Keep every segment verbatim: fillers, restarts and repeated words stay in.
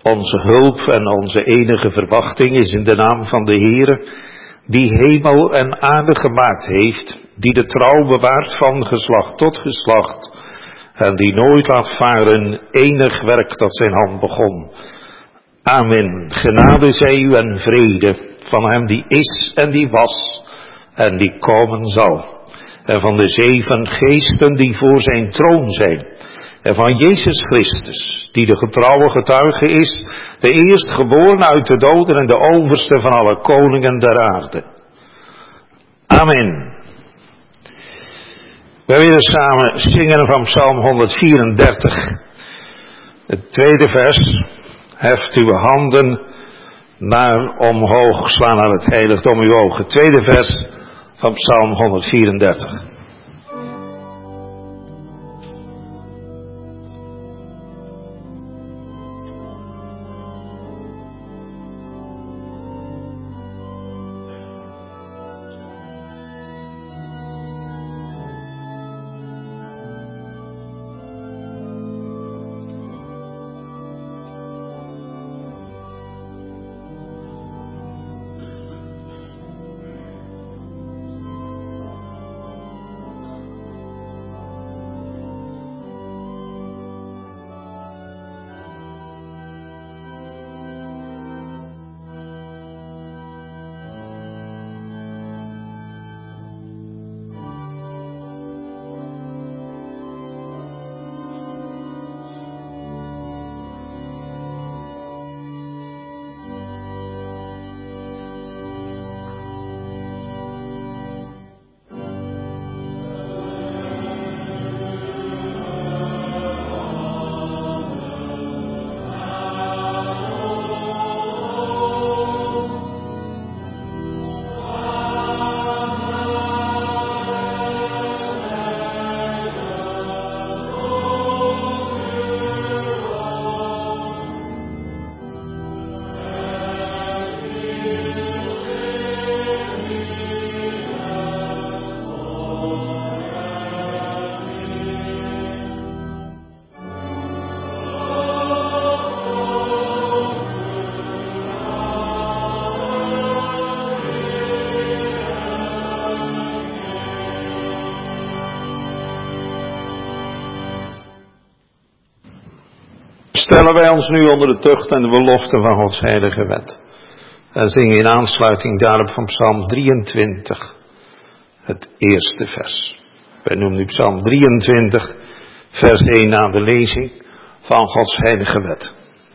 Onze hulp en onze enige verwachting is in de naam van de Heere, die hemel en aarde gemaakt heeft, die de trouw bewaart van geslacht tot geslacht, en die nooit laat varen enig werk dat zijn hand begon. Amen. Genade zij u en vrede van hem die is en die was en die komen zal. En van de zeven geesten die voor zijn troon zijn. En van Jezus Christus, die de getrouwe getuige is, de eerstgeboren uit de doden en de overste van alle koningen der aarde. Amen. We willen samen zingen van Psalm honderdvierendertig. Het tweede vers. Heft uw handen naar omhoog, slaan naar het heiligdom uw ogen. Tweede vers van Psalm honderdvierendertig. Stellen wij ons nu onder de tucht en de belofte van Gods heilige wet. En zingen in aansluiting daarop van Psalm drieëntwintig, het eerste vers. Wij noemen nu Psalm drieëntwintig, vers één na de lezing van Gods heilige wet.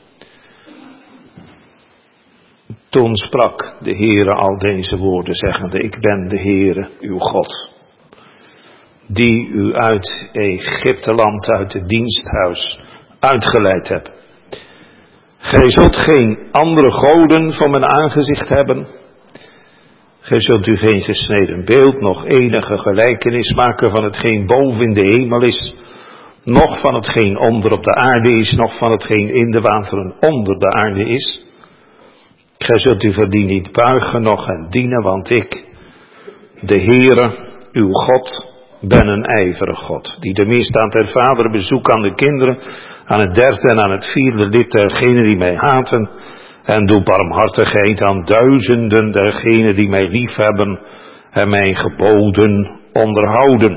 Toen sprak de Heere al deze woorden, zeggende: Ik ben de Heere, uw God, die u uit Egypteland, uit het diensthuis uitgeleid heb. Gij zult geen andere goden voor mijn aangezicht hebben. Gij zult u geen gesneden beeld, nog enige gelijkenis maken van hetgeen boven in de hemel is, noch van hetgeen onder op de aarde is, noch van hetgeen in de wateren onder de aarde is. Gij zult u voor die niet buigen, noch hen dienen, want ik, de Heere, uw God, ben een ijverig God, die de misdaad der vader bezoekt aan de kinderen, aan het derde en aan het vierde lid dergenen die mij haten, en doe barmhartigheid aan duizenden dergenen die mij liefhebben en mijn geboden onderhouden.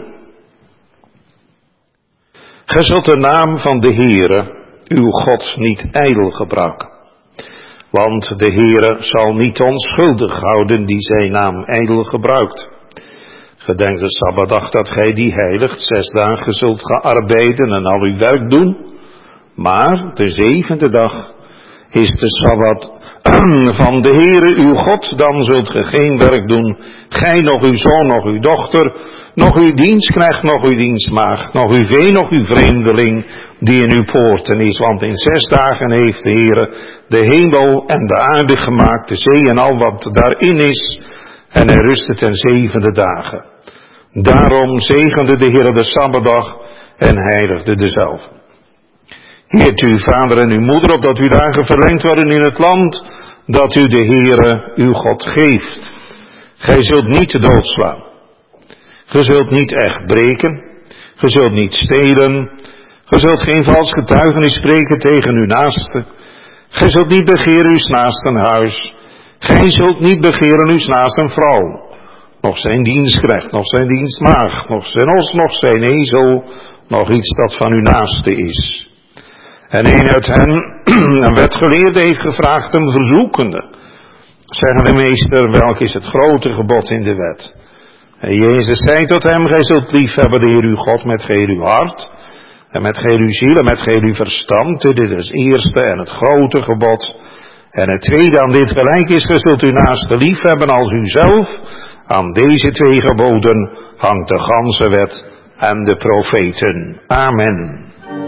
Gij zult de naam van de Heere, uw God, niet ijdel gebruiken, want de Heere zal niet onschuldig houden die zijn naam ijdel gebruikt. Gedenk de Sabbatdag dat gij die heiligt, zes dagen zult gaan arbeiden en al uw werk doen. Maar de zevende dag is de Sabbat van de Heere uw God, dan zult ge geen werk doen, gij nog uw zoon, nog uw dochter, nog uw dienstknecht, nog uw dienstmaagd, nog uw vee, nog uw vreemdeling, die in uw poorten is. Want in zes dagen heeft de Heere de hemel en de aarde gemaakt, de zee en al wat daarin is, en hij rustte ten zevende dagen. Daarom zegende de Heere de Sabbatdag en heiligde dezelve. Heert uw vader en uw moeder, opdat uw dagen verlengd worden in het land dat u de Heere uw God geeft. Gij zult niet doodslaan. Gij zult niet echt breken. Gij zult niet stelen. Gij zult geen vals getuigenis spreken tegen uw naaste. Gij zult niet begeren uw naasten huis. Gij zult niet begeren uw naasten vrouw. Nog zijn dienstknecht, nog zijn dienstmaagd, nog zijn os, nog zijn ezel, nog iets dat van uw naaste is. En een uit hen, een wetgeleerde, heeft gevraagd hem verzoekende. Zeggen de meester, welk is het grote gebod in de wet? En Jezus zei tot hem, gij zult lief hebben de Heer uw God met geheel uw hart, en met geheel uw ziel, en met geheel uw verstand. Dit is het eerste en het grote gebod. En het tweede aan dit gelijk is, gij zult uw naaste lief hebben als uzelf. Aan deze twee geboden hangt de ganse wet en de profeten. Amen.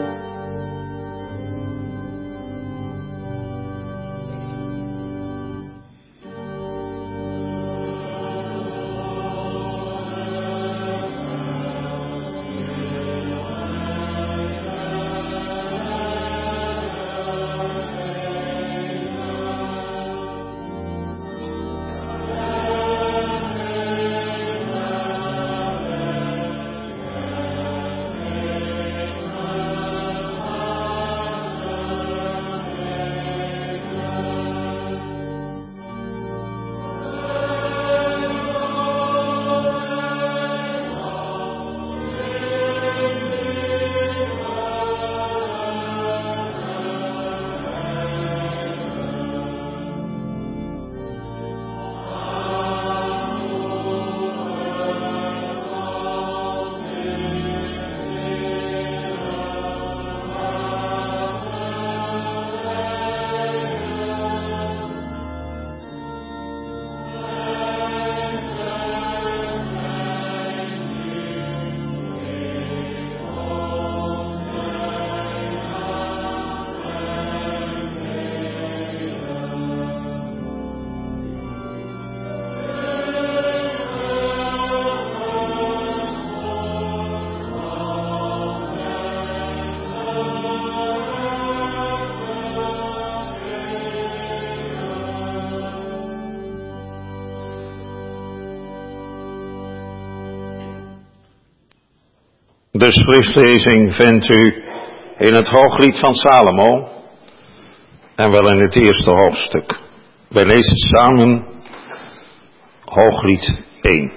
De schriftlezing vindt u in het Hooglied van Salomo en wel in het eerste hoofdstuk. Wij lezen samen Hooglied één.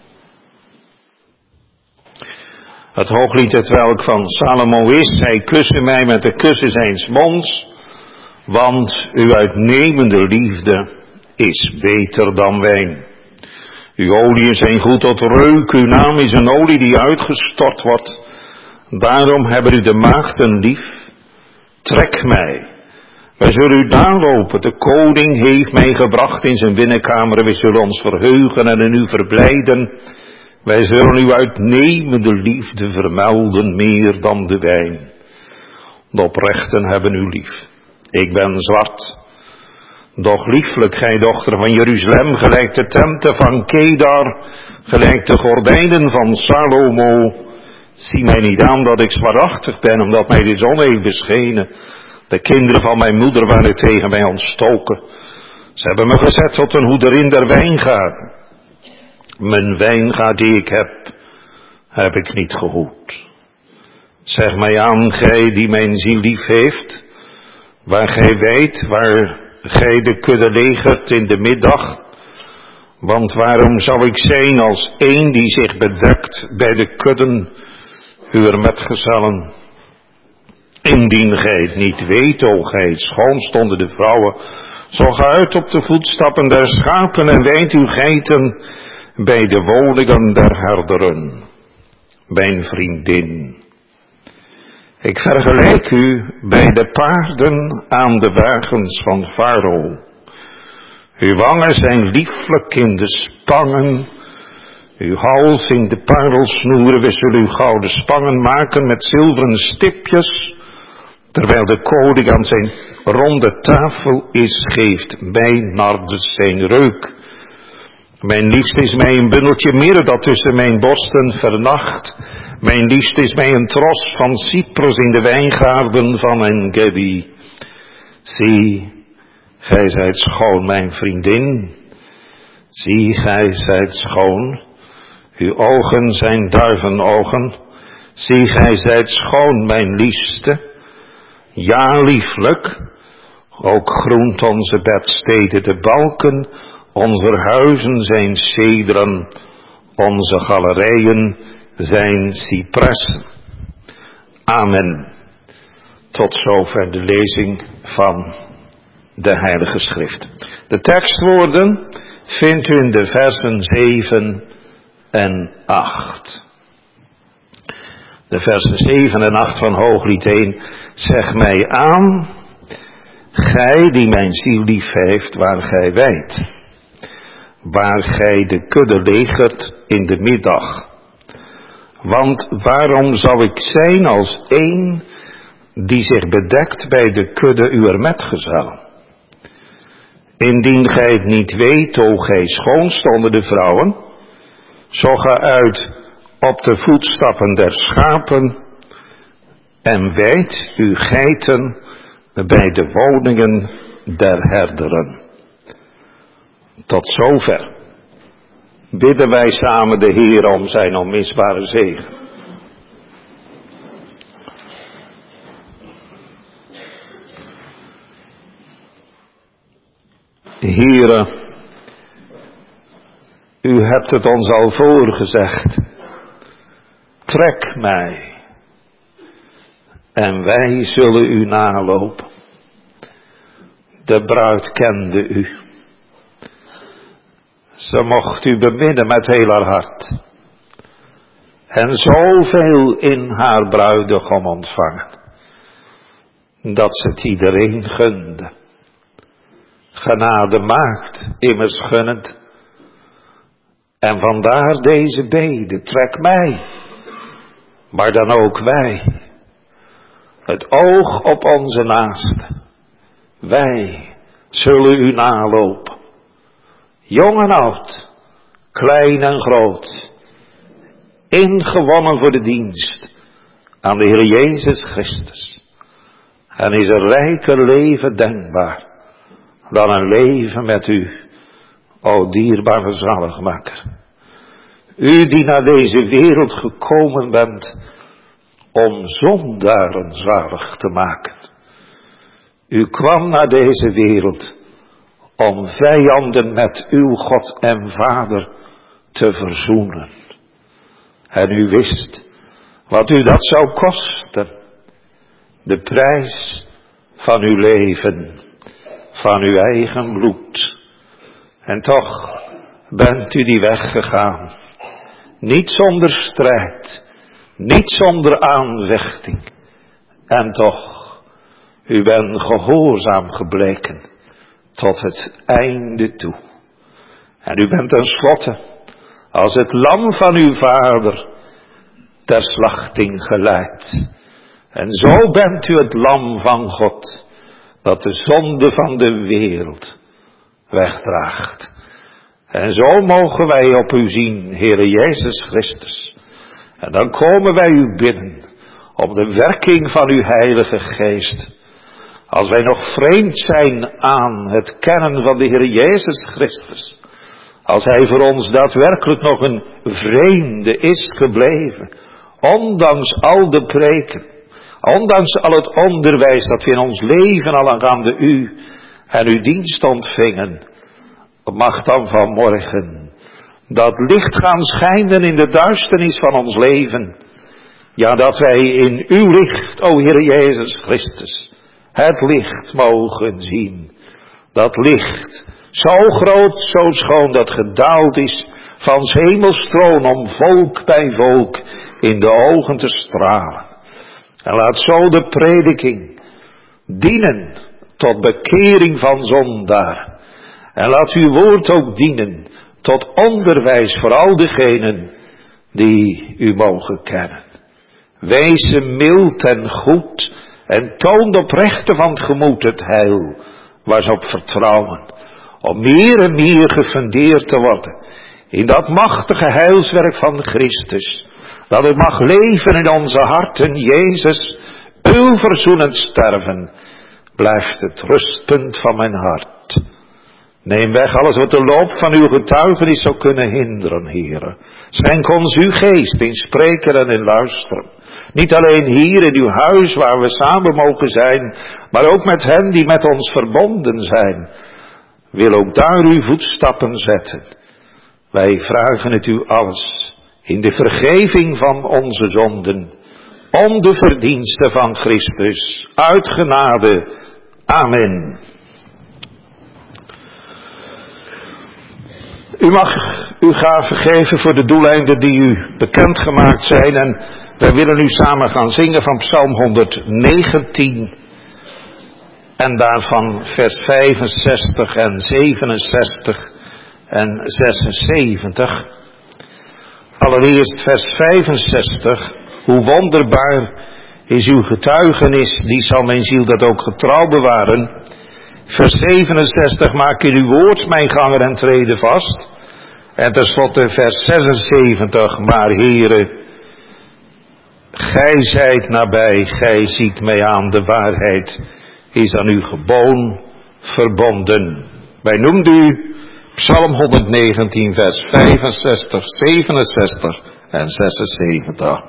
Het Hooglied het welk van Salomo is, hij kusse mij met de kussen zijns monds, want uw uitnemende liefde is beter dan wijn. Uw olie zijn goed tot reuk, uw naam is een olie die uitgestort wordt. Daarom hebben u de maagden lief. Trek mij, wij zullen u daarlopen. De koning heeft mij gebracht in zijn binnenkamer. Wij zullen ons verheugen en in u verblijden. Wij zullen uw uitnemende liefde vermelden meer dan de wijn. De oprechten hebben u lief. Ik ben zwart. Doch lieflijk, gij dochter van Jeruzalem, gelijk de tenten van Kedar, gelijk de gordijnen van Salomo. Zie mij niet aan dat ik zwarachtig ben, omdat mij de zon heeft beschenen. De kinderen van mijn moeder waren tegen mij ontstoken. Ze hebben me gezet tot een hoederin der wijngaarden. Mijn wijngaard die ik heb, heb ik niet gehoed. Zeg mij aan, gij die mijn ziel lief heeft, waar gij weet, waar gij de kudde legert in de middag. Want waarom zou ik zijn als een die zich bedekt bij de kudden uwer metgezellen? Indien gij het niet weet, o gij het schoonst onder de vrouwen, zo ga uit op de voetstappen der schapen en wijd uw geiten bij de woningen der herderen. Mijn vriendin, ik vergelijk u bij de paarden aan de wagens van Farao. Uw wangen zijn lieflijk in de spangen, uw hals in de parelsnoeren. We zullen uw gouden spangen maken met zilveren stipjes. Terwijl de koning aan zijn ronde tafel is, geeft mij nardes zijn reuk. Mijn liefste is mij een bundeltje mirre dat tussen mijn borsten vernacht. Mijn liefste is mij een tros van cyprus in de wijngaarden van En-Gedi. Zie, gij zijt schoon, mijn vriendin. Zie, gij zijt schoon. Uw ogen zijn duivenogen. Zie, gij zijt schoon, mijn liefste. Ja, lieflijk. Ook groent onze bedsteden de balken, onze huizen zijn cederen, onze galerijen zijn cipressen. Amen. Tot zover de lezing van de Heilige Schrift. De tekstwoorden vindt u in de versen zeven en acht. De versen zeven en acht van Hooglied één. Zeg mij aan, gij die mijn ziel lief heeft, waar gij wijdt, waar gij de kudde legert in de middag. Want waarom zal ik zijn als een die zich bedekt bij de kudde uwer metgezellen? Indien gij het niet weet, o gij schoonste onder de vrouwen, zo ga uit op de voetstappen der schapen en wijd uw geiten bij de woningen der herderen. Tot zover bidden wij samen de Heer om zijn onmisbare zegen. Heere, u hebt het ons al voorgezegd. Trek mij en wij zullen u nalopen. De bruid kende u. Ze mocht u beminnen met heel haar hart. En zoveel in haar bruidegom ontvangen, dat ze het iedereen gunde. Genade maakt immers gunnend. En vandaar deze bede, trek mij, maar dan ook wij. Het oog op onze naaste. Wij zullen u nalopen. Jong en oud, klein en groot, ingewonnen voor de dienst aan de Heer Jezus Christus. En is een rijker leven denkbaar dan een leven met u, o dierbare zaligmaker. U die naar deze wereld gekomen bent om zondaren zalig te maken. U kwam naar deze wereld om vijanden met uw God en Vader te verzoenen. En u wist wat u dat zou kosten. De prijs van uw leven, van uw eigen bloed. En toch bent u die weg gegaan. Niet zonder strijd, niet zonder aanvechting. En toch, u bent gehoorzaam gebleken tot het einde toe. En u bent tenslotte als het lam van uw vader ter slachting geleid. En zo bent u het lam van God, dat de zonde van de wereld wegdraagt. En zo mogen wij op u zien, Heere Jezus Christus. En dan komen wij u bidden om de werking van uw Heilige Geest. Als wij nog vreemd zijn aan het kennen van de Heer Jezus Christus. Als hij voor ons daadwerkelijk nog een vreemde is gebleven. Ondanks al de preken. Ondanks al het onderwijs dat we in ons leven al aangaande u en uw dienst ontvingen. Mag dan vanmorgen dat licht gaan schijnen in de duisternis van ons leven. Ja, dat wij in uw licht, o Heer Jezus Christus, het licht mogen zien. Dat licht, zo groot, zo schoon, dat gedaald is van 's hemels troon om volk bij volk in de ogen te stralen. En laat zo de prediking dienen tot bekering van zondaar. En laat uw woord ook dienen tot onderwijs voor al degenen die u mogen kennen. Wees mild en goed en toon oprechte van het gemoed het heil waar ze op vertrouwen. Om meer en meer gefundeerd te worden in dat machtige heilswerk van Christus. Dat het mag leven in onze harten, Jezus, uw verzoenend sterven, blijft het rustpunt van mijn hart. Neem weg alles wat de loop van uw getuigenis zou kunnen hinderen, Heere. Schenk ons uw geest in spreken en in luisteren. Niet alleen hier in uw huis waar we samen mogen zijn, maar ook met hen die met ons verbonden zijn. Wil ook daar uw voetstappen zetten. Wij vragen het u alles in de vergeving van onze zonden, om de verdiensten van Christus, uit genade. Amen. U mag u graag vergeven voor de doeleinden die u bekendgemaakt zijn. En wij willen nu samen gaan zingen van Psalm honderdnegentien. En daarvan vers vijfenzestig en zevenenzestig en zesenzeventig. Allereerst vers vijfenzestig. Hoe wonderbaar is uw getuigenis, die zal mijn ziel dat ook getrouw bewaren. Vers zevenenzestig, maak in uw woord mijn gangen en treden vast. En tenslotte vers zesenzeventig, maar Heere, gij zijt nabij, gij ziet mij aan, de waarheid is aan uw geboon verbonden. Wij noemden u Psalm honderdnegentien vers vijfenzestig, zevenenzestig en zesenzeventig.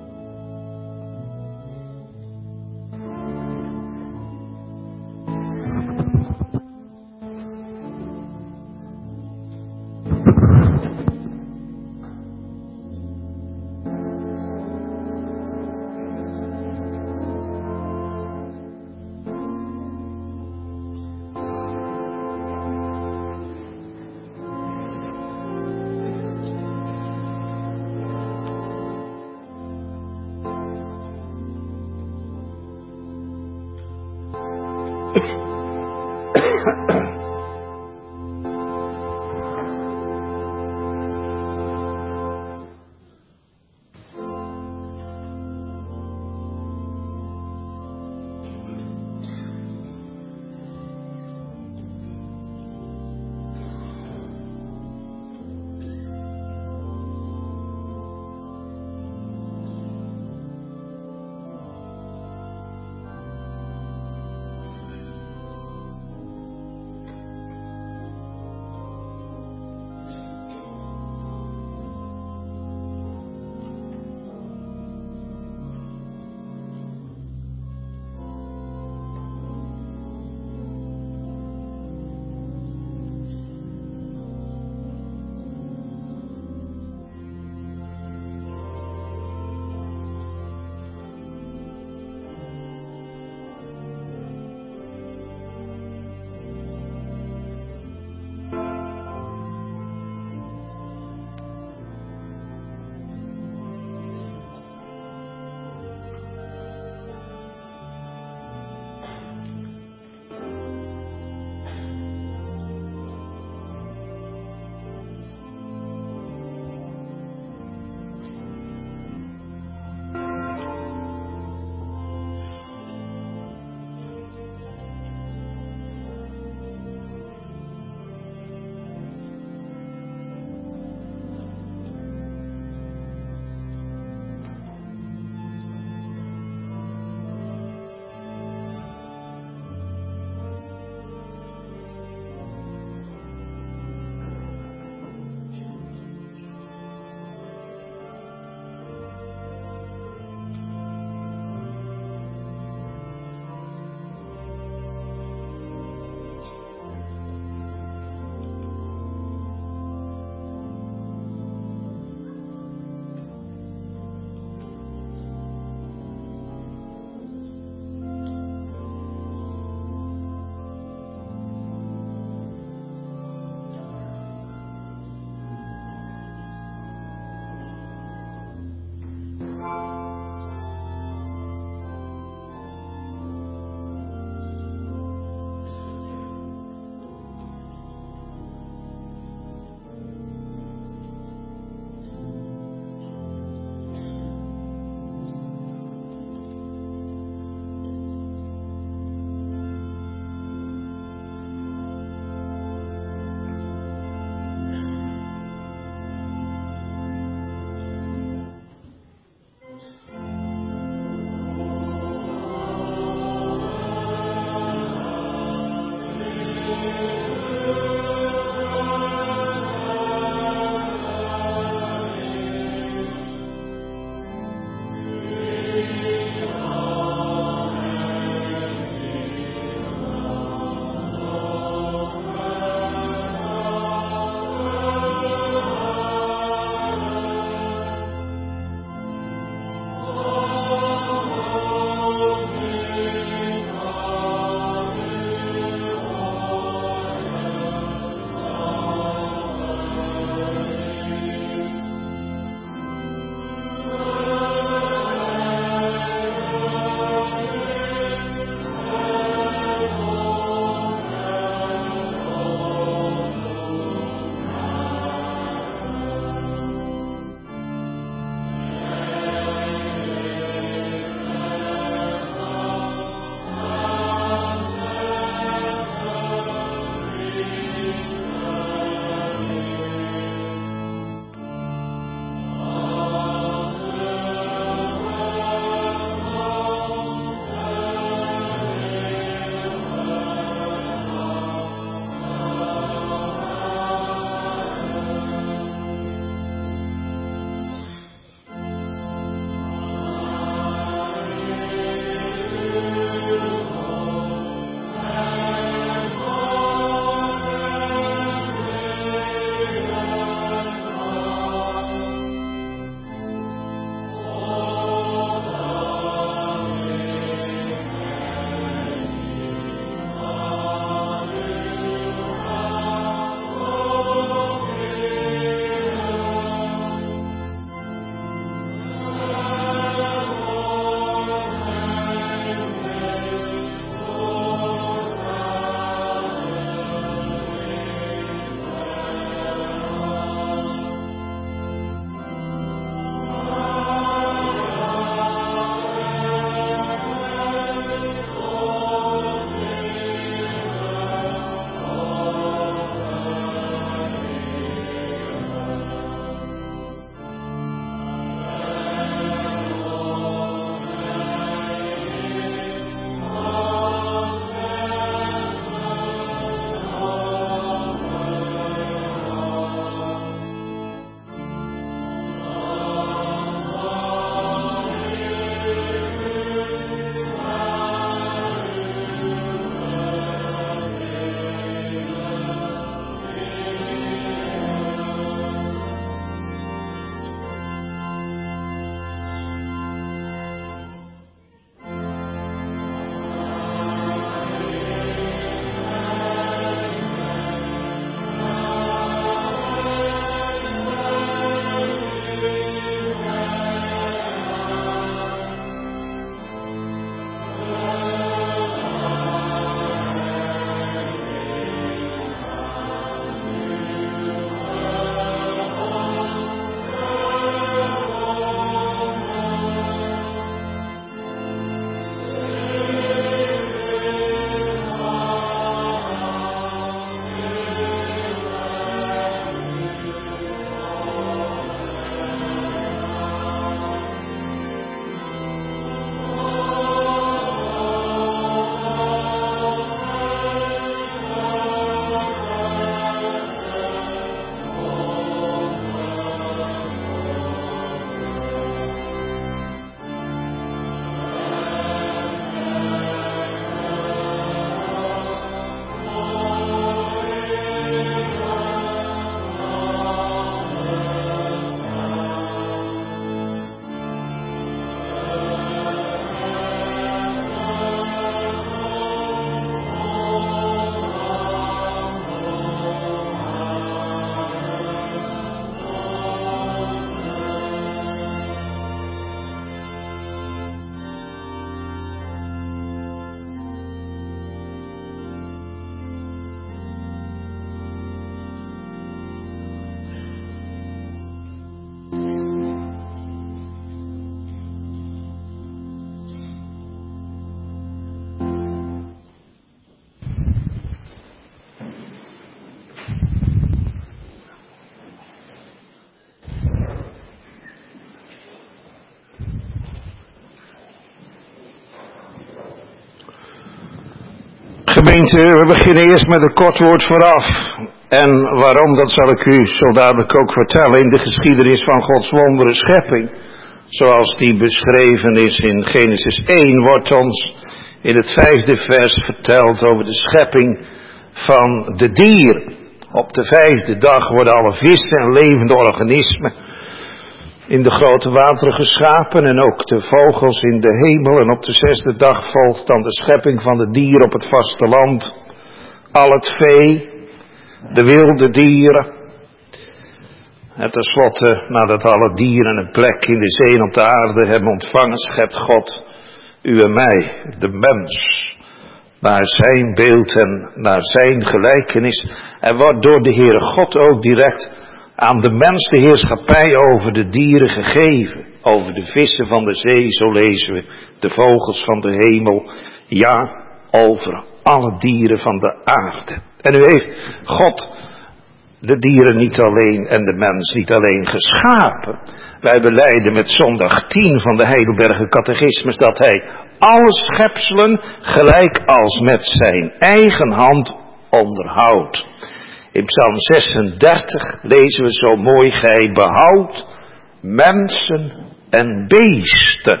Gemeente, we beginnen eerst met een kort woord vooraf. En waarom, dat zal ik u zo dadelijk ook vertellen. In de geschiedenis van Gods wondere schepping, zoals die beschreven is in Genesis één, wordt ons in het vijfde vers verteld over de schepping van de dieren. Op de vijfde dag worden alle vissen en levende organismen in de grote wateren geschapen en ook de vogels in de hemel. En op de zesde dag volgt dan de schepping van de dieren op het vasteland. Al het vee, de wilde dieren. En tenslotte, nadat alle dieren een plek in de zee en op de aarde hebben ontvangen, schept God u en mij, de mens, naar zijn beeld en naar zijn gelijkenis. En wordt door de Heere God ook direct aan de mens de heerschappij over de dieren gegeven. Over de vissen van de zee, zo lezen we, de vogels van de hemel. Ja, over alle dieren van de aarde. En u heeft God de dieren niet alleen en de mens niet alleen geschapen. Wij belijden met zondag tien van de Heidelberger Catechismus dat hij alle schepselen gelijk als met zijn eigen hand onderhoudt. In Psalm zesendertig lezen we zo mooi: gij behoudt mensen en beesten.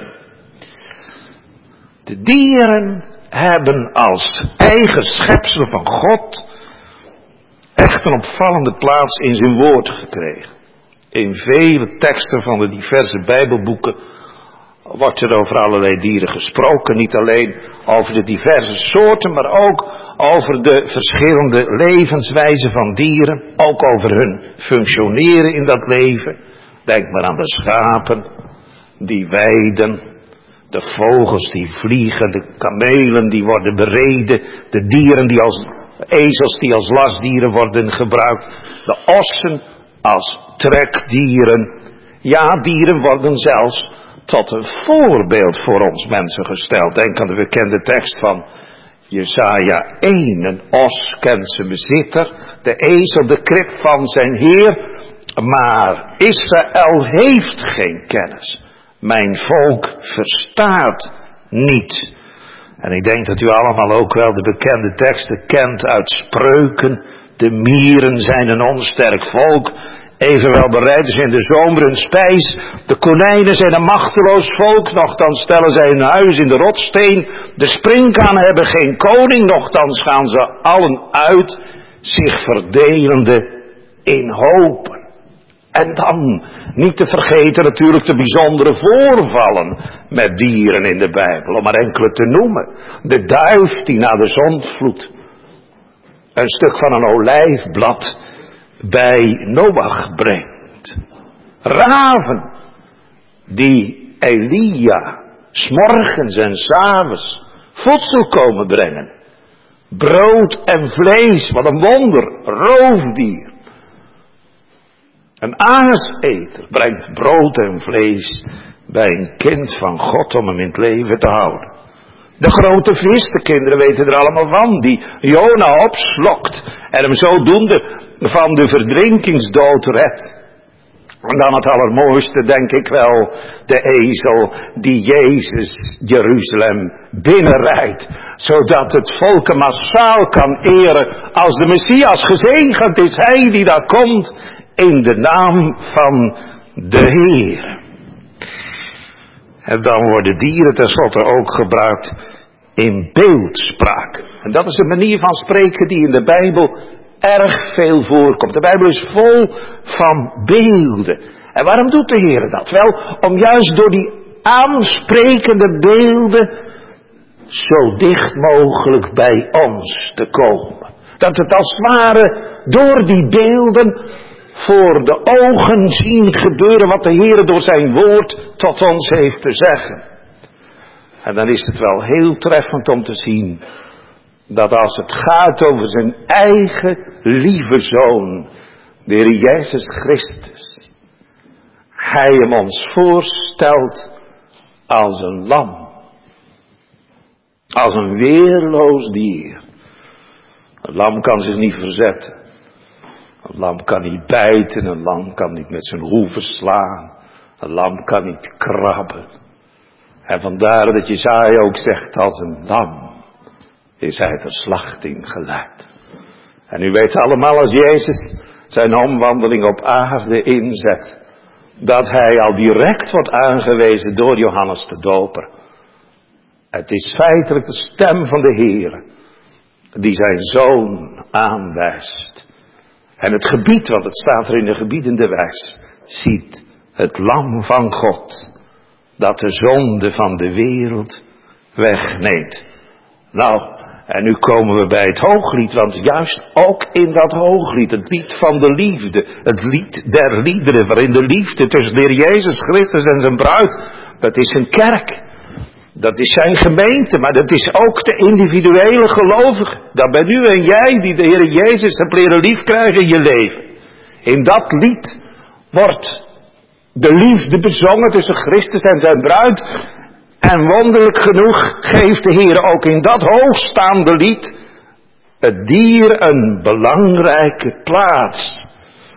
De dieren hebben als eigen schepselen van God echt een opvallende plaats in zijn woord gekregen. In vele teksten van de diverse Bijbelboeken wordt er over allerlei dieren gesproken. Niet alleen over de diverse soorten, maar ook over de verschillende levenswijzen van dieren. Ook over hun functioneren in dat leven. Denk maar aan de schapen die weiden, de vogels die vliegen, de kamelen die worden bereden, de dieren die als ezels die als lastdieren worden gebruikt, de ossen als trekdieren. Ja, dieren worden zelfs tot een voorbeeld voor ons mensen gesteld. Denk aan de bekende tekst van Jesaja één. Een os kent zijn bezitter, de ezel de krib van zijn heer. Maar Israël heeft geen kennis. Mijn volk verstaat niet. En ik denk dat u allemaal ook wel de bekende teksten kent uit Spreuken. De mieren zijn een onsterk volk. Evenwel bereiden ze in de zomer hun spijs. De konijnen zijn een machteloos volk. Nochtans stellen zij hun huis in de rotsteen. De sprinkhanen hebben geen koning. Nochtans gaan ze allen uit, zich verdelende in hopen. En dan, niet te vergeten natuurlijk de bijzondere voorvallen met dieren in de Bijbel. Om maar enkele te noemen. De duif die na de zondvloed een stuk van een olijfblad bij Noach brengt. Raven die Elia 's morgens en 's avonds voedsel komen brengen. Brood en vlees, wat een wonder, roofdier. Een aaseter brengt brood en vlees bij een kind van God om hem in het leven te houden. De grote vis, de kinderen weten er allemaal van, die Jona opslokt en hem zodoende van de verdrinkingsdood redt. En dan het allermooiste, denk ik wel, de ezel die Jezus Jeruzalem binnenrijdt, zodat het volk hem massaal kan eren als de Messias. Gezegend is hij die daar komt in de naam van de Heer. En dan worden dieren tenslotte ook gebruikt in beeldspraak. En dat is een manier van spreken die in de Bijbel erg veel voorkomt. De Bijbel is vol van beelden. En waarom doet de Heer dat? Wel, om juist door die aansprekende beelden zo dicht mogelijk bij ons te komen. Dat het als het ware door die beelden voor de ogen zien gebeuren wat de Heer door zijn woord tot ons heeft te zeggen. En dan is het wel heel treffend om te zien dat als het gaat over zijn eigen lieve Zoon, de Heer Jezus Christus, hij hem ons voorstelt als een lam. Als een weerloos dier. Een lam kan zich niet verzetten. Een lam kan niet bijten, een lam kan niet met zijn hoeven slaan. Een lam kan niet krabben. En vandaar dat Jesaja ook zegt als een lam is hij ter slachting geleid. En u weet allemaal, als Jezus zijn omwandeling op aarde inzet, dat hij al direct wordt aangewezen door Johannes de Doper. Het is feitelijk de stem van de Heer die zijn Zoon aanwijst. En het gebied, want het staat er in de gebiedende wijs, ziet het lam van God, dat de zonde van de wereld wegneemt. Nou, en nu komen we bij het hooglied, want juist ook in dat hooglied, het lied van de liefde, het lied der liederen, waarin de liefde tussen de Heer Jezus Christus en zijn bruid, dat is een kerk. Dat is zijn gemeente, maar dat is ook de individuele gelovige. Dat ben u en jij die de Heer Jezus hebt leren lief krijgen in je leven. In dat lied wordt de liefde bezongen tussen Christus en zijn bruid. En wonderlijk genoeg geeft de Heer ook in dat hoogstaande lied het dier een belangrijke plaats.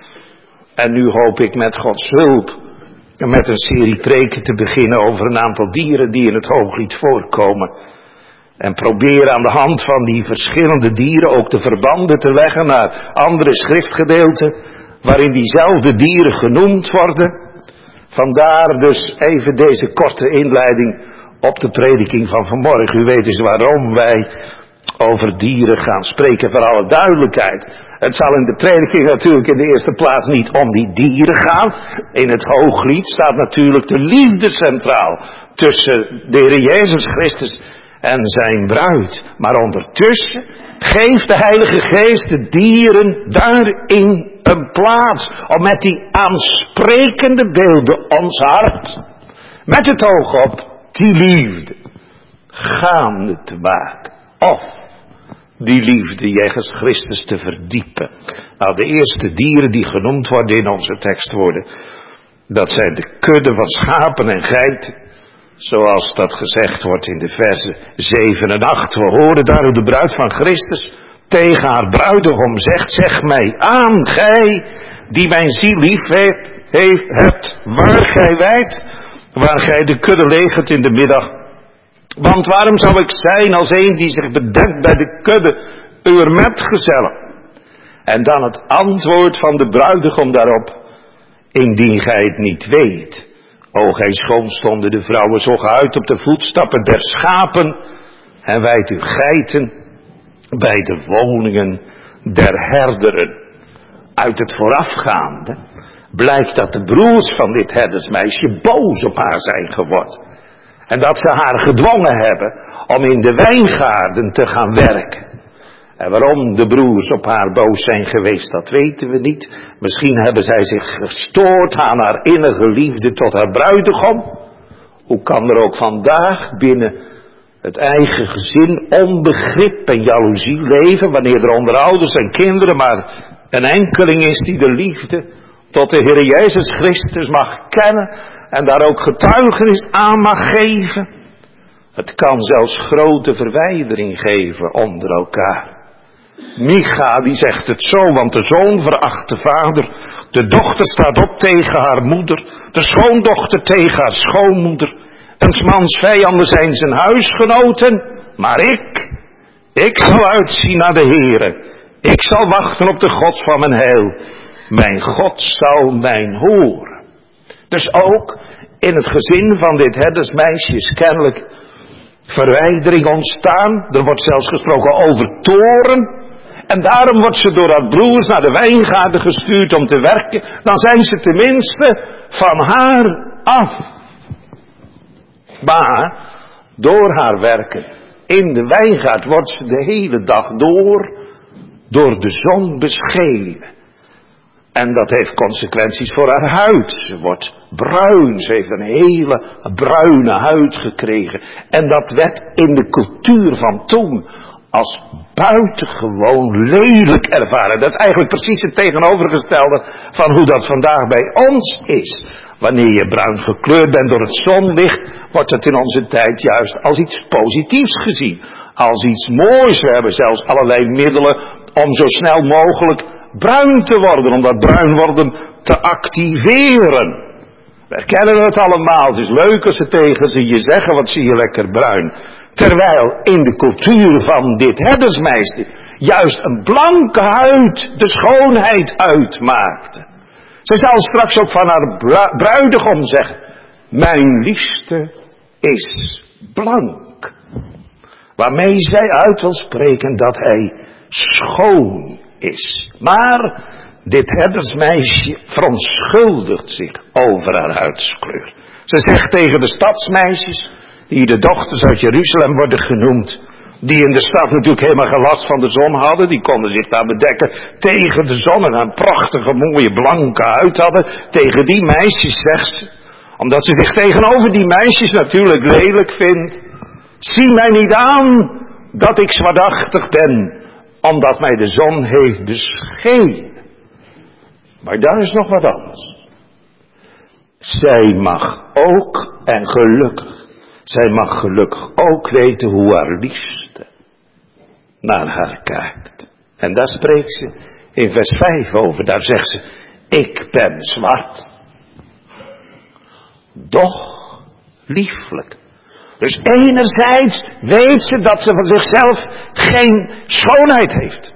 En nu hoop ik met Gods hulp met een serie preken te beginnen over een aantal dieren die in het hooglied voorkomen. En proberen aan de hand van die verschillende dieren ook de verbanden te leggen naar andere schriftgedeelten waarin diezelfde dieren genoemd worden. Vandaar dus even deze korte inleiding op de prediking van vanmorgen. U weet dus waarom wij over dieren gaan spreken, voor alle duidelijkheid. Het zal in de prediking natuurlijk in de eerste plaats niet om die dieren gaan. In het hooglied staat natuurlijk de liefde centraal tussen de Heer Jezus Christus en zijn bruid. Maar ondertussen geeft de Heilige Geest de dieren daarin een plaats. Om met die aansprekende beelden ons hart, met het oog op die liefde, gaande te maken. Of die liefde jegens Christus te verdiepen. Nou, de eerste dieren die genoemd worden in onze tekstwoorden, dat zijn de kudde van schapen en geiten, zoals dat gezegd wordt in de versen zeven en acht. We horen daar hoe de bruid van Christus tegen haar bruidegom zegt: zeg mij aan, gij die mijn ziel lief heeft, heeft, hebt, waar gij wijdt, waar gij de kudde legert in de middag. Want waarom zou ik zijn als een die zich bedekt bij de kudde uw metgezellen? En dan het antwoord van de bruidegom daarop: indien gij het niet weet, o gij schoon stonden de vrouwen zo uit op de voetstappen der schapen, en wijdt uw geiten bij de woningen der herderen. Uit het voorafgaande blijkt dat de broers van dit herdersmeisje boos op haar zijn geworden. En dat ze haar gedwongen hebben om in de wijngaarden te gaan werken. En waarom de broers op haar boos zijn geweest, dat weten we niet. Misschien hebben zij zich gestoord aan haar innige liefde tot haar bruidegom. Hoe kan er ook vandaag binnen het eigen gezin onbegrip en jaloezie leven, wanneer er onder ouders en kinderen maar een enkeling is die de liefde tot de Heer Jezus Christus mag kennen en daar ook getuigenis aan mag geven. Het kan zelfs grote verwijdering geven onder elkaar. Micha die zegt het zo, want de zoon veracht de vader, de dochter staat op tegen haar moeder, de schoondochter tegen haar schoonmoeder. En 's mans vijanden zijn zijn huisgenoten, maar ik, ik zal uitzien naar de Heere. Ik zal wachten op de God van mijn heil. Mijn God zal mijn horen. Dus ook in het gezin van dit herdersmeisje is kennelijk verwijdering ontstaan. Er wordt zelfs gesproken over toorn. En daarom wordt ze door haar broers naar de wijngaarden gestuurd om te werken. Dan zijn ze tenminste van haar af. Maar door haar werken in de wijngaard wordt ze de hele dag door door de zon beschenen. En dat heeft consequenties voor haar huid. Ze wordt bruin, ze heeft een hele bruine huid gekregen. En dat werd in de cultuur van toen als buitengewoon lelijk ervaren. Dat is eigenlijk precies het tegenovergestelde van hoe dat vandaag bij ons is. Wanneer je bruin gekleurd bent door het zonlicht, wordt het in onze tijd juist als iets positiefs gezien. Als iets moois. We hebben zelfs allerlei middelen om zo snel mogelijk bruin te worden. Om dat bruin worden te activeren. We herkennen het allemaal. Het is leuk als ze tegen ze je zeggen, wat zie je lekker bruin. Terwijl in de cultuur van dit herdersmeisje juist een blanke huid de schoonheid uitmaakte. Ze zal straks ook van haar bruidegom zeggen, mijn liefste is blank. Waarmee zij uit wil spreken dat hij schoon is. Maar dit herdersmeisje verontschuldigt zich over haar huidskleur. Ze zegt tegen de stadsmeisjes, die de dochters uit Jeruzalem worden genoemd, die in de stad natuurlijk helemaal geen last van de zon hadden, die konden zich daar bedekken tegen de zon en een prachtige mooie blanke huid hadden. Tegen die meisjes zegt ze, omdat ze zich tegenover die meisjes natuurlijk lelijk vindt, zie mij niet aan dat ik zwartachtig ben, omdat mij de zon heeft beschenen. Maar daar is nog wat anders. Zij mag ook, en gelukkig, zij mag gelukkig ook weten hoe haar liefste naar haar kijkt. En daar spreekt ze in vers vijf over. Daar zegt ze, ik ben zwart, doch lieflijk. Dus enerzijds weet ze dat ze van zichzelf geen schoonheid heeft.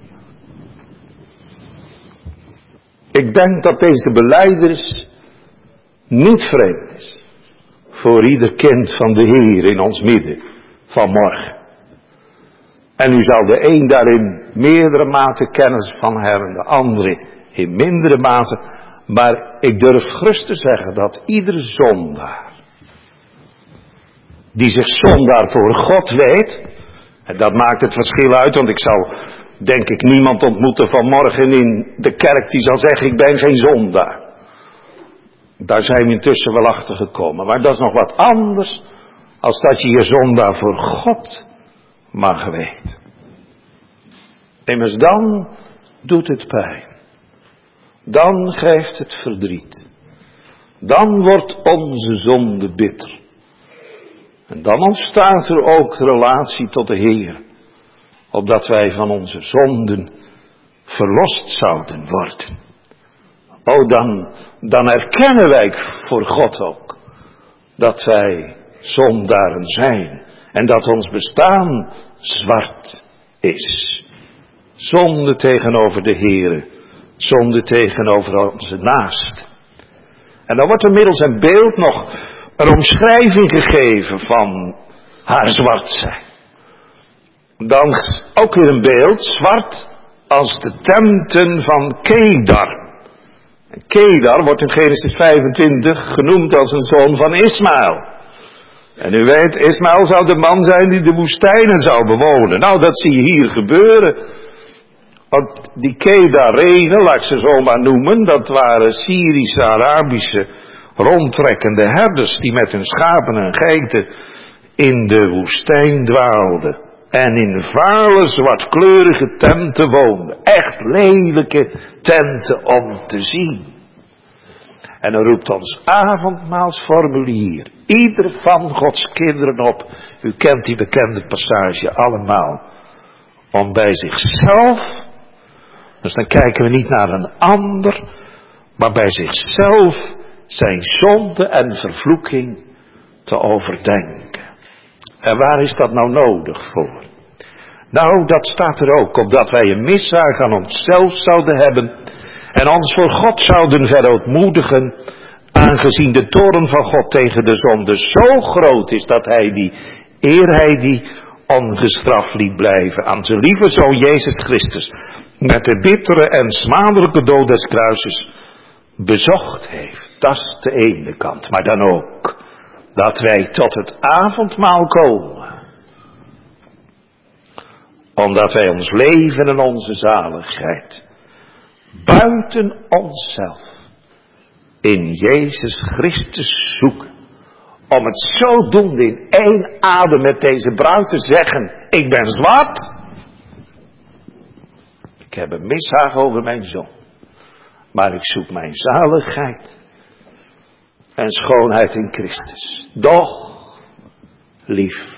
Ik denk dat deze belijdenis niet vreemd is voor ieder kind van de Heer in ons midden vanmorgen. En u zal de een daarin meerdere mate kennis van hebben, de andere in mindere mate. Maar ik durf gerust te zeggen dat iedere zondaar, die zich zondaar voor God weet, en dat maakt het verschil uit, want ik zal denk ik niemand ontmoeten vanmorgen in de kerk die zal zeggen, ik ben geen zondaar. Daar zijn we intussen wel achter gekomen. Maar dat is nog wat anders als dat je je zondaar voor God mag weten. Immers dan doet het pijn. Dan geeft het verdriet. Dan wordt onze zonde bitter. En dan ontstaat er ook de relatie tot de Heer. Opdat wij van onze zonden verlost zouden worden. Oh, dan, dan erkennen wij voor God ook dat wij zondaren zijn. En dat ons bestaan zwart is. Zonde tegenover de Heere. Zonde tegenover onze naasten. En dan wordt er middels een beeld nog een omschrijving gegeven van haar zwart zijn. Dan ook weer een beeld, zwart als de tenten van Kedar. En Kedar wordt in Genesis vijfentwintig genoemd als een zoon van Ismaël. En u weet, Ismaël zou de man zijn die de woestijnen zou bewonen. Nou, dat zie je hier gebeuren. Want die Kedarenen, laat ik ze zo maar noemen, dat waren Syrische, Arabische, rondtrekkende herders die met hun schapen en geiten in de woestijn dwaalden. En in vale, zwartkleurige tenten woonden. Echt lelijke tenten om te zien. En dan roept ons avondmaalsformulier ieder van Gods kinderen op. U kent die bekende passage allemaal. Om bij zichzelf, dus dan kijken we niet naar een ander, maar bij zichzelf zijn zonde en vervloeking te overdenken. En waar is dat nou nodig voor? Nou, dat staat er ook, opdat wij een miszaak aan onszelf zouden hebben en ons voor God zouden verootmoedigen, aangezien de toorn van God tegen de zonde zo groot is, dat hij die, eer hij die ongestraft liet blijven aan zijn lieve Zoon Jezus Christus, met de bittere en smadelijke dood des kruises bezocht heeft. Dat is de ene kant, maar dan ook dat wij tot het avondmaal komen. Omdat wij ons leven en onze zaligheid buiten onszelf in Jezus Christus zoeken. Om het zodoende in één adem met deze bruid te zeggen, ik ben zwart. Ik heb een mishaag over mijn zoon. Maar ik zoek mijn zaligheid en schoonheid in Christus. Doch lieflijk.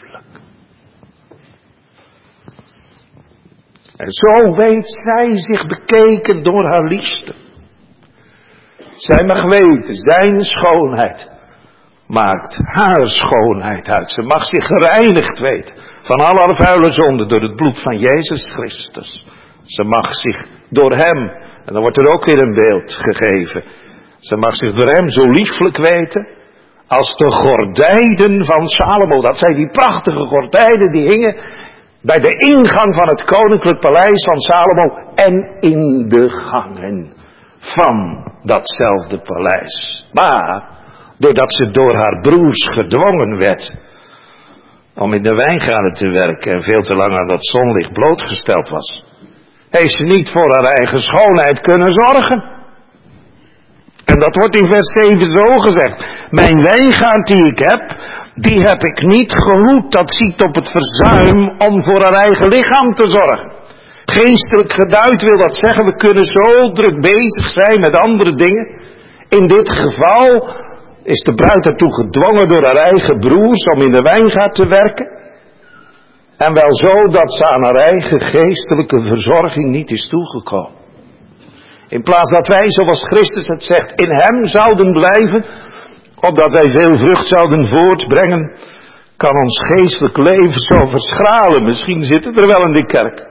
En zo weet zij zich bekeken door haar liefste. Zij mag weten, zijn schoonheid maakt haar schoonheid uit. Ze mag zich gereinigd weten van al haar vuile zonden door het bloed van Jezus Christus. Ze mag zich door hem, en dan wordt er ook weer een beeld gegeven. Ze mag zich door hem zo lieflijk weten als de gordijnen van Salomo. Dat zijn die prachtige gordijnen die hingen bij de ingang van het koninklijk paleis van Salomo en in de gangen van datzelfde paleis. Maar doordat ze door haar broers gedwongen werd om in de wijngaarden te werken en veel te lang aan dat zonlicht blootgesteld was, heeft ze niet voor haar eigen schoonheid kunnen zorgen. En dat wordt in vers zeven zo gezegd. Mijn wijngaard die ik heb, die heb ik niet gehoed. Dat ziet op het verzuim om voor haar eigen lichaam te zorgen. Geestelijk geduid wil dat zeggen, we kunnen zo druk bezig zijn met andere dingen. In dit geval is de bruid ertoe gedwongen door haar eigen broers om in de wijngaard te werken. En wel zo dat ze aan haar eigen geestelijke verzorging niet is toegekomen. In plaats dat wij, zoals Christus het zegt, in hem zouden blijven, opdat wij veel vrucht zouden voortbrengen, kan ons geestelijk leven zo verschralen. Misschien zitten er wel in de kerk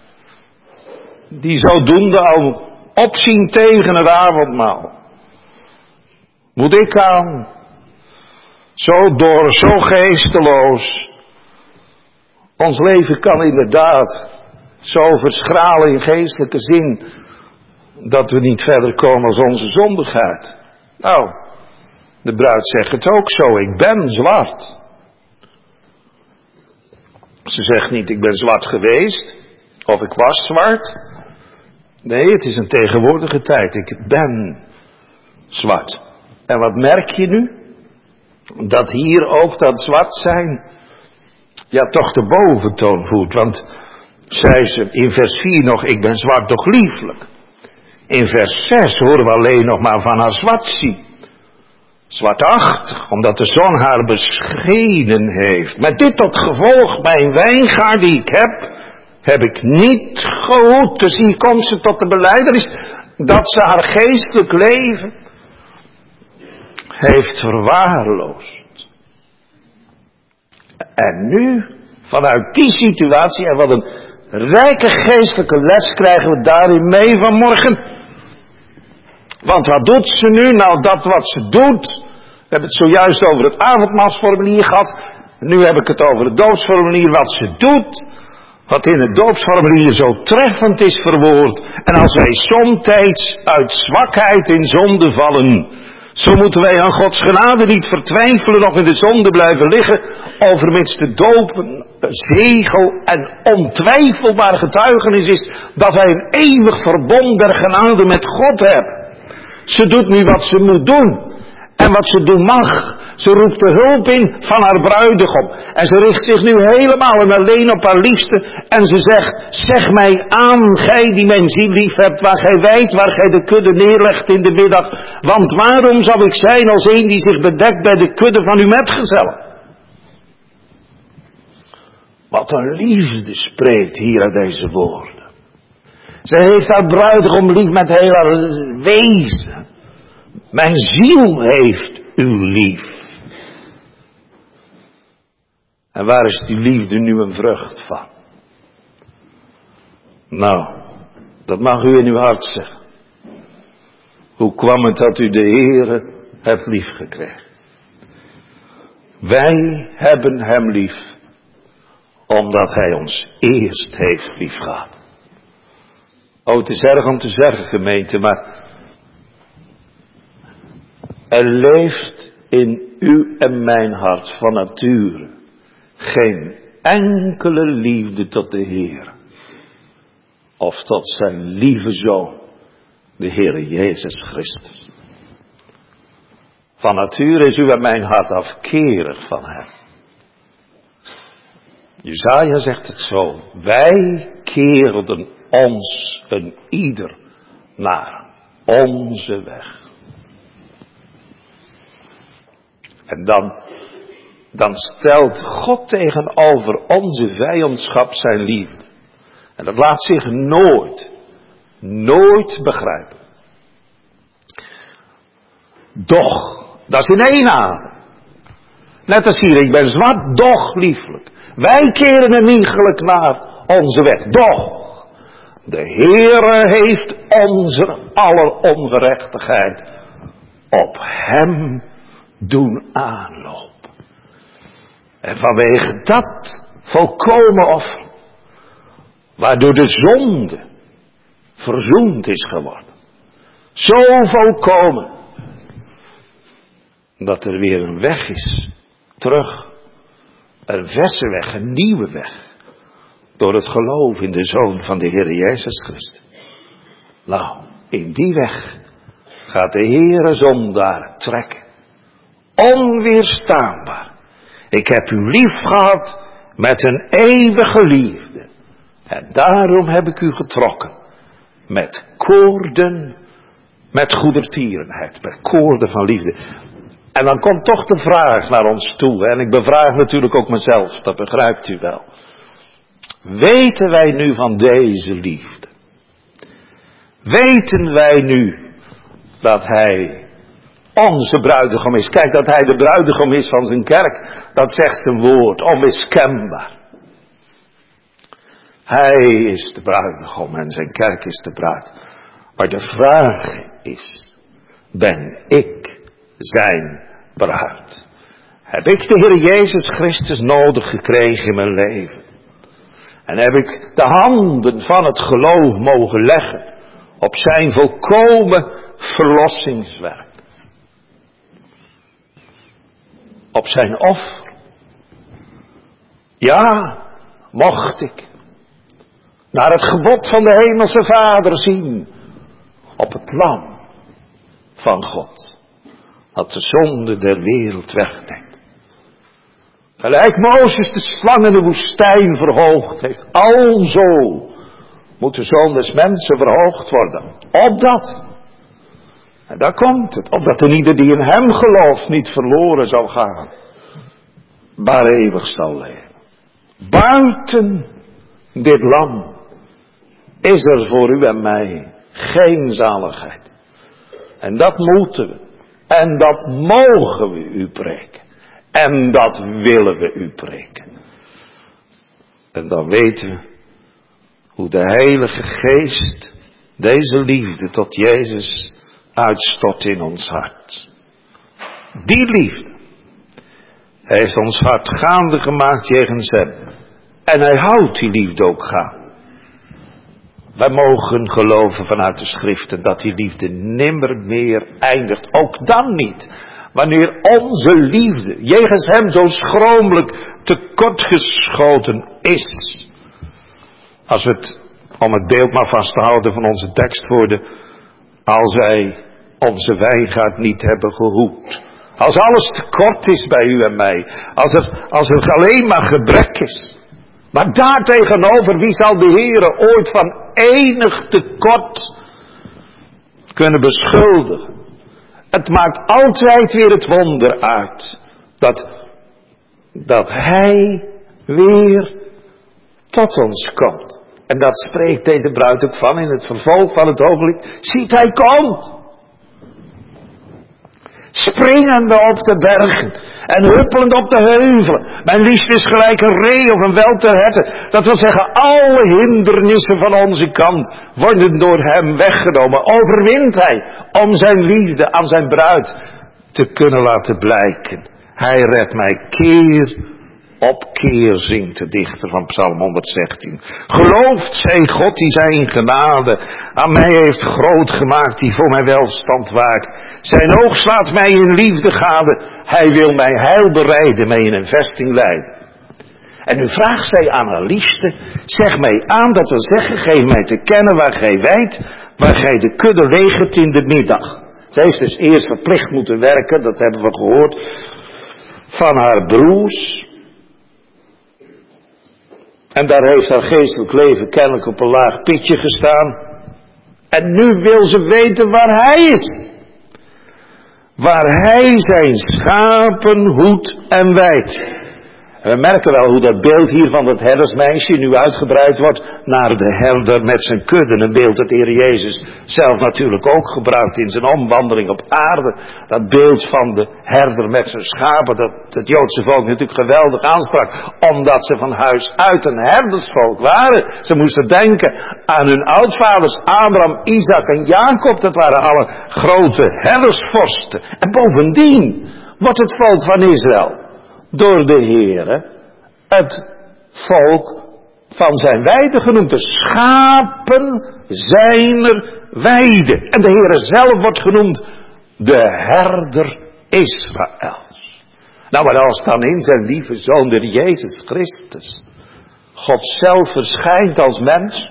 die zodoende al opzien tegen het avondmaal. Moet ik aan? Zo door, zo geesteloos. Ons leven kan inderdaad zo verschralen in geestelijke zin, dat we niet verder komen als onze zondigheid. Nou, de bruid zegt het ook zo, ik ben zwart. Ze zegt niet, ik ben zwart geweest, of ik was zwart. Nee, het is een tegenwoordige tijd, ik ben zwart. En wat merk je nu? Dat hier ook dat zwart zijn, ja toch de boventoon voert. Want zei ze in vers vier nog, ik ben zwart doch lieflijk. In vers zes horen we alleen nog maar van haar zwart zien. Zwartachtig, omdat de zon haar beschenen heeft. Met dit tot gevolg, mijn wijngaard die ik heb, heb ik niet gehoed. Dus hier komt ze tot de belijdenis dat ze haar geestelijk leven heeft verwaarloosd. En nu, vanuit die situatie, en wat een rijke geestelijke les krijgen we daarin mee vanmorgen. Want wat doet ze nu? Nou, dat wat ze doet. We hebben het zojuist over het avondmaalsformulier gehad. Nu heb ik het over het doopsformulier. Wat ze doet, wat in het doopsformulier zo treffend is verwoord. En als wij somtijds uit zwakheid in zonde vallen, zo moeten wij aan Gods genade niet vertwijfelen of in de zonde blijven liggen, overmits de doop een zegel en ontwijfelbaar getuigenis is dat wij een eeuwig verbond der genade met God hebben. Ze doet nu wat ze moet doen. En wat ze doen mag. Ze roept de hulp in van haar bruidegom. En ze richt zich nu helemaal en alleen op haar liefste. En ze zegt, zeg mij aan, gij die mijn ziel lief hebt, waar gij wijdt, waar gij de kudde neerlegt in de middag. Want waarom zou ik zijn als een die zich bedekt bij de kudde van uw metgezellen? Wat een liefde spreekt hier uit deze woorden. Ze heeft haar bruidegom lief met heel haar wezen. Mijn ziel heeft u lief. En waar is die liefde nu een vrucht van? Nou, dat mag u in uw hart zeggen. Hoe kwam het dat u de Heere hebt liefgekregen? Wij hebben hem lief, omdat hij ons eerst heeft liefgehad. Oh, het is erg om te zeggen, gemeente, maar er leeft in u en mijn hart van nature geen enkele liefde tot de Heer. Of tot zijn lieve Zoon, de Heere Jezus Christus. Van nature is u en mijn hart afkerig van hem. Jesaja zegt het zo, wij keerden ons een ieder naar onze weg. En dan, dan stelt God tegenover onze vijandschap zijn liefde. En dat laat zich nooit, nooit begrijpen. Doch, dat is in één adem. Net als hier, ik ben zwart, doch lieflijk. Wij keren hem iegelijk naar onze weg. Doch, de Heere heeft onze aller ongerechtigheid op hem doen aanlopen. En vanwege dat volkomen offer, waardoor de zonde verzoend is geworden. Zo volkomen, dat er weer een weg is, terug. Een verse weg, een nieuwe weg. Door het geloof in de Zoon van de Heer Jezus Christus. Nou, in die weg gaat de Heere zondaar trekken. Onweerstaanbaar. Ik heb u lief gehad met een eeuwige liefde. En daarom heb ik u getrokken. Met koorden, met goedertierenheid. Met koorden van liefde. En dan komt toch de vraag naar ons toe. En ik bevraag natuurlijk ook mezelf, dat begrijpt u wel. Weten wij nu van deze liefde? Weten wij nu dat hij onze bruidegom is? Kijk, dat hij de bruidegom is van zijn kerk, dat zegt zijn woord, onmiskenbaar. Hij is de bruidegom en zijn kerk is de bruid. Maar de vraag is, ben ik zijn bruid? Heb ik de Heer Jezus Christus nodig gekregen in mijn leven? En heb ik de handen van het geloof mogen leggen op zijn volkomen verlossingswerk? Op zijn offer? Ja, mocht ik naar het gebod van de Hemelse Vader zien op het lam van God, dat de zonde der wereld wegneemt. Gelijk Mozes de slang in de woestijn verhoogd heeft, alzo moet de Zoon des Mensen verhoogd worden. Opdat, en daar komt het, opdat er ieder die in hem gelooft niet verloren zal gaan, maar eeuwig zal leven. Buiten dit lam is er voor u en mij geen zaligheid. En dat moeten we. En dat mogen we u preken. En dat willen we u preken. En dan weten we hoe de Heilige Geest deze liefde tot Jezus uitstort in ons hart. Die liefde heeft ons hart gaande gemaakt jegens hem. En hij houdt die liefde ook gaande. Wij mogen geloven vanuit de schriften dat die liefde nimmer meer eindigt. Ook dan niet. Wanneer onze liefde jegens hem zo schromelijk tekortgeschoten is. Als we het, om het beeld maar vast te houden van onze tekstwoorden, als wij onze wijngaard niet hebben gehoed. Als alles tekort is bij u en mij. Als er, als er alleen maar gebrek is. Maar daartegenover, wie zal de Heere ooit van enig tekort kunnen beschuldigen? Het maakt altijd weer het wonder uit. Dat, dat hij weer tot ons komt. En dat spreekt deze bruid ook van in het vervolg van het ogenblik. Ziet, hij komt. Springende op de bergen. En huppelend op de heuvelen. Mijn liefde is gelijk een ree of een welterhette. Dat wil zeggen, alle hindernissen van onze kant worden door hem weggenomen. Overwint hij om zijn liefde aan zijn bruid te kunnen laten blijken. Hij redt mij keer op keer, zingt de dichter van Psalm honderdzestien. Geloofd zij God die zijn genade aan mij heeft groot gemaakt, die voor mijn welstand waakt. Zijn oog slaat mij in liefde gade, hij wil mij heil bereiden, mij in een vesting leiden. En nu vraagt zij aan haar liefste, zeg mij aan, dat wil zeggen, geef mij te kennen waar gij wijdt, waar gij de kudde legert in de middag. Zij is dus eerst verplicht moeten werken, dat hebben we gehoord, van haar broers. En daar heeft haar geestelijk leven kennelijk op een laag pitje gestaan. En nu wil ze weten waar hij is. Waar hij zijn schapen hoedt en weidt. En we merken wel hoe dat beeld hier van het herdersmeisje nu uitgebreid wordt naar de herder met zijn kudde. Een beeld dat de Heer Jezus zelf natuurlijk ook gebruikt in zijn omwandeling op aarde. Dat beeld van de herder met zijn schapen, dat het Joodse volk natuurlijk geweldig aansprak. Omdat ze van huis uit een herdersvolk waren. Ze moesten denken aan hun oudvaders Abraham, Isaac en Jacob. Dat waren alle grote herdersvorsten. En bovendien wordt het volk van Israël door de Heere het volk van zijn weide genoemd. De schapen zijner weide. En de Heere zelf wordt genoemd de herder Israëls. Nou, maar als dan in zijn lieve Zoon, de Jezus Christus, God zelf verschijnt als mens,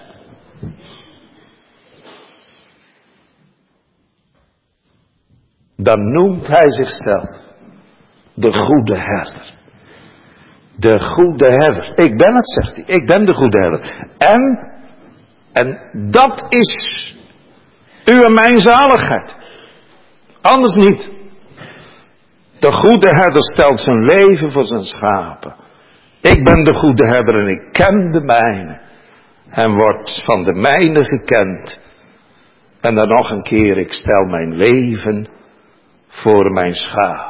dan noemt hij zichzelf de goede herder. De goede herder. Ik ben het, zegt hij. Ik ben de goede herder. En, en dat is uw en mijn zaligheid. Anders niet. De goede herder stelt zijn leven voor zijn schapen. Ik ben de goede herder en ik ken de mijne. En word van de mijne gekend. En dan nog een keer, ik stel mijn leven voor mijn schapen.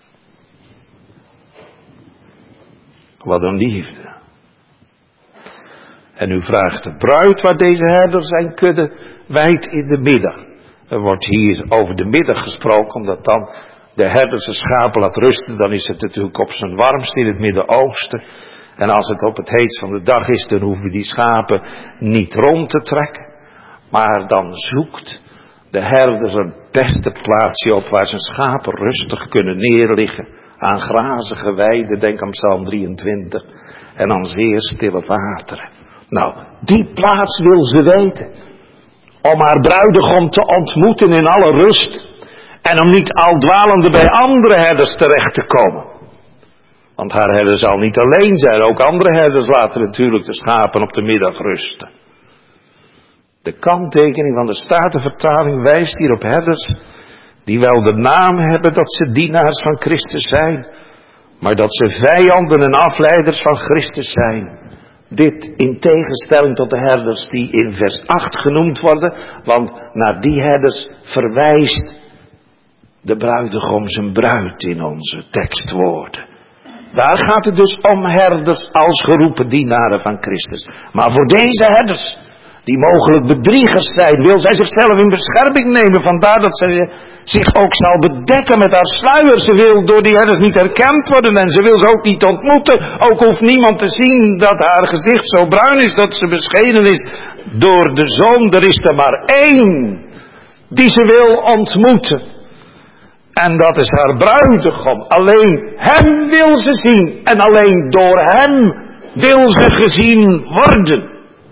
Wat een liefde. En u vraagt de bruid waar deze herder zijn kudde wijdt in de middag. Er wordt hier over de middag gesproken, omdat dan de herder zijn schapen laat rusten. Dan is het natuurlijk op zijn warmst in het Midden-Oosten. En als het op het heetst van de dag is, dan hoeven die schapen niet rond te trekken. Maar dan zoekt de herder zijn beste plaatsje op waar zijn schapen rustig kunnen neerliggen. Aan grazige weiden, denk aan Psalm drieëntwintig. En aan zeer stille wateren. Nou, die plaats wil ze weten. Om haar bruidegom te ontmoeten in alle rust. En om niet al dwalende bij andere herders terecht te komen. Want haar herder zal niet alleen zijn. Ook andere herders laten natuurlijk de schapen op de middag rusten. De kanttekening van de Statenvertaling wijst hier op herders die wel de naam hebben dat ze dienaars van Christus zijn, maar dat ze vijanden en afleiders van Christus zijn. Dit in tegenstelling tot de herders die in vers acht genoemd worden, want naar die herders verwijst de bruidegom zijn bruid in onze tekstwoorden. Daar gaat het dus om herders als geroepen dienaren van Christus. Maar voor deze herders, die mogelijk bedriegers zijn, wil zij zichzelf in bescherming nemen. Vandaar dat zij zich ook zal bedekken met haar sluier. Ze wil door die herders niet herkend worden en ze wil ze ook niet ontmoeten. Ook hoeft niemand te zien dat haar gezicht zo bruin is dat ze beschenen is door de zon. Er is er maar één die ze wil ontmoeten. En dat is haar bruidegom. Alleen hem wil ze zien en alleen door hem wil ze gezien worden.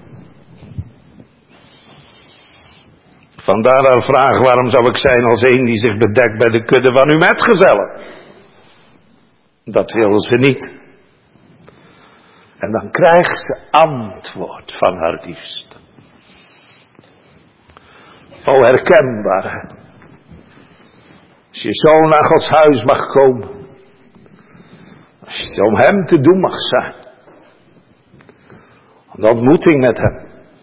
Vandaar haar vraag, waarom zou ik zijn als een die zich bedekt bij de kudde van uw metgezellen? Dat wil ze niet. En dan krijgt ze antwoord van haar liefste. O herkenbaar. Als je zo naar Gods huis mag komen. Als je het om hem te doen mag zijn. Om de ontmoeting met hem.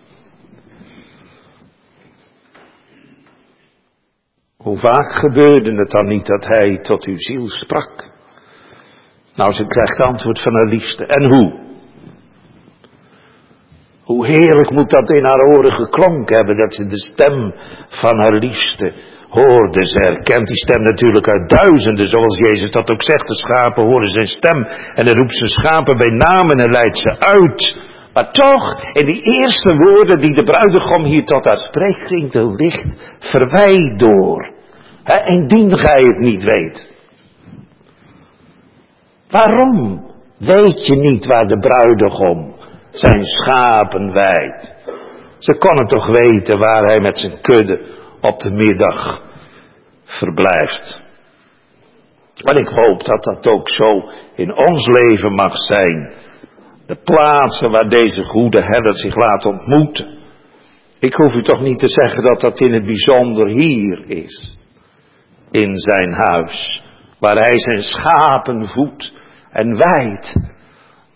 Hoe vaak gebeurde het dan niet dat hij tot uw ziel sprak? Nou, ze krijgt antwoord van haar liefste. En hoe? Hoe heerlijk moet dat in haar oren geklonken hebben, dat ze de stem van haar liefste hoorde. Ze herkent die stem natuurlijk uit duizenden, zoals Jezus dat ook zegt. De schapen horen zijn stem en hij roept zijn schapen bij naam en hij leidt ze uit. Maar toch, in die eerste woorden die de bruidegom hier tot haar spreekt, klinkt er licht verwijt door. He, indien gij het niet weet. Waarom weet je niet waar de bruidegom zijn schapen wijdt? Ze konden toch weten waar hij met zijn kudde op de middag verblijft. Maar ik hoop dat dat ook zo in ons leven mag zijn. De plaatsen waar deze goede herder zich laat ontmoeten. Ik hoef u toch niet te zeggen dat dat in het bijzonder hier is. In zijn huis. Waar hij zijn schapen voedt en wijdt.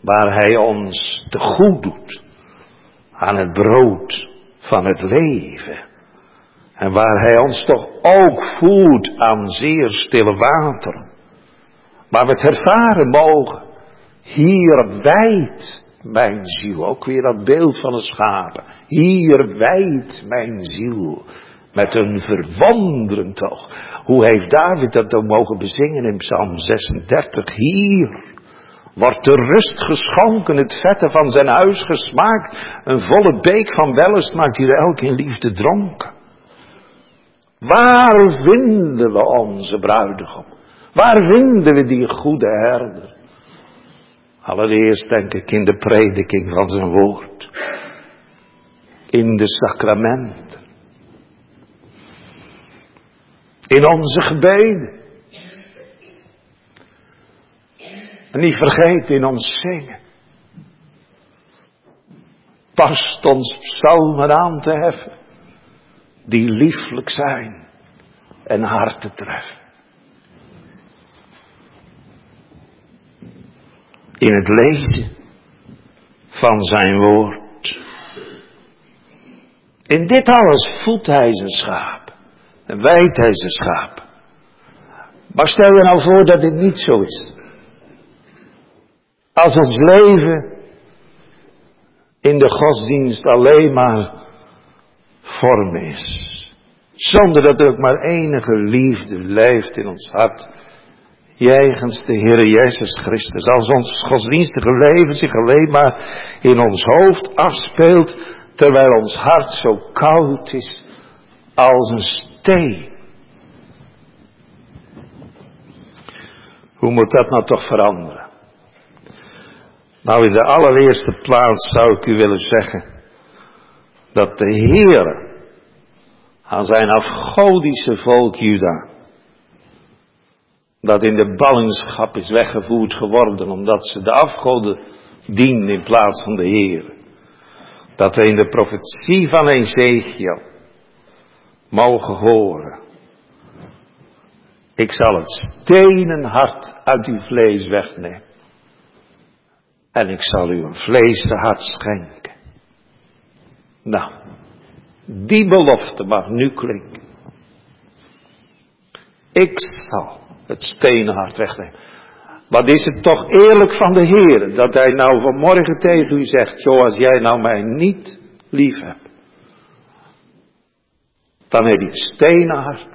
waar hij ons te goed doet aan het brood van het leven. En waar hij ons toch ook voedt aan zeer stille water. Waar we het ervaren mogen. Hier wijdt mijn ziel. Ook weer dat beeld van een schapen. Hier wijdt mijn ziel. Met een verwondering toch. Hoe heeft David dat ook mogen bezingen in Psalm zesendertig. Hier wordt de rust geschonken, het vette van zijn huis gesmaakt. Een volle beek van wellust maakt hier elk in liefde dronken. Waar vinden we onze bruidegom? Waar vinden we die goede herder? Allereerst denk ik in de prediking van zijn woord. In de sacramenten. In onze gebeden. En niet vergeten in ons zingen. Past ons psalmen aan te heffen. Die lieflijk zijn en harten treffen. In het lezen van zijn woord. In dit alles voedt hij zijn schaap. En wijdt hij zijn schaap. Maar stel je nou voor dat dit niet zo is. Als ons leven in de godsdienst alleen maar vorm is. Zonder dat er ook maar enige liefde leeft in ons hart. Jegens de Heere Jezus Christus. Als ons godsdienstige leven zich alleen maar in ons hoofd afspeelt. Terwijl ons hart zo koud is als een steen. Hoe moet dat nou toch veranderen? Nou, in de allereerste plaats zou ik u willen zeggen. Dat de Heere aan zijn afgodische volk Juda. Dat in de ballingschap is weggevoerd geworden. Omdat ze de afgoden dienden in plaats van de Heere. Dat we in de profetie van Ezekiel mogen horen. Ik zal het stenen hart uit uw vlees wegnemen. En ik zal u een vleesen hart schenken. Nou, die belofte mag nu klinken. Ik zal het stenen hart wegnemen. Wat is het toch eerlijk van de Heer. Dat hij nou vanmorgen tegen u zegt. Joh, als jij nou mij niet lief hebt. Dan heb je het stenen hart.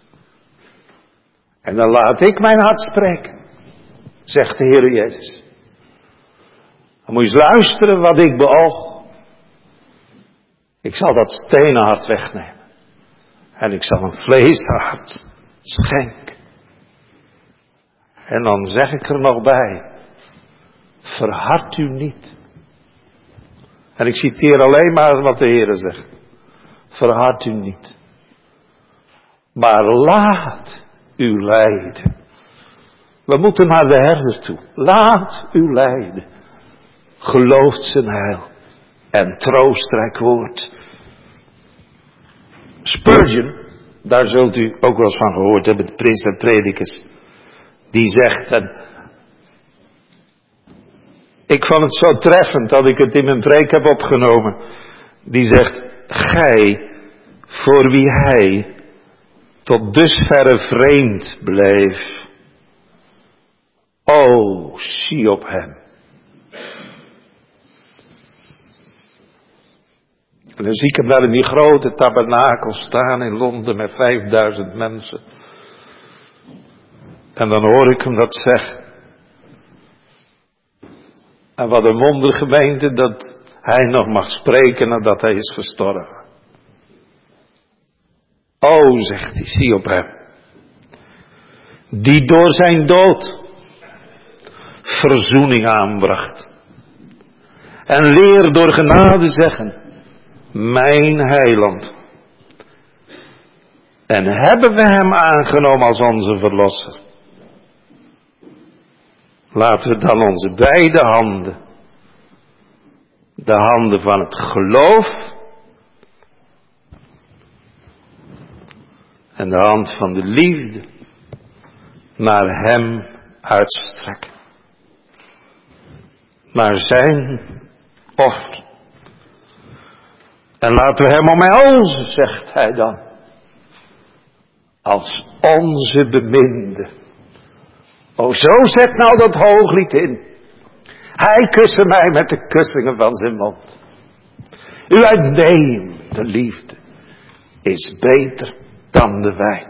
En dan laat ik mijn hart spreken. Zegt de Heer Jezus. Dan moet je eens luisteren wat ik beoog. Ik zal dat stenen hart wegnemen. En ik zal een vleeshart schenken. En dan zeg ik er nog bij. Verhard u niet. En ik citeer alleen maar wat de Heer zegt. Verhard u niet. Maar laat u leiden. We moeten naar de herder toe. Laat u leiden. Gelooft zijn heil. En troostrijk woord. Spurgeon, daar zult u ook wel eens van gehoord hebben, de prins der predikers. Die zegt, en ik vond het zo treffend dat ik het in mijn preek heb opgenomen. Die zegt, gij, voor wie hij tot dusverre vreemd bleef. O, zie op hem. En dan zie ik hem daar in die grote tabernakel staan in Londen met vijfduizend mensen. En dan hoor ik hem dat zeggen. En wat een wondergemeente dat hij nog mag spreken nadat hij is gestorven. O, zegt hij, zie op hem. Die door zijn dood verzoening aanbracht. En leer door genade zeggen. Mijn heiland. En hebben we hem aangenomen als onze verlosser. Laten we dan onze beide handen. De handen van het geloof. En de hand van de liefde. Naar hem uitstrekken. maar zijn offer. En laten we hem omhelzen, zegt hij dan, als onze beminde. O, zo zet nou dat hooglied in. Hij kuste mij met de kussingen van zijn mond. Uw uitnemende liefde is beter dan de wijn.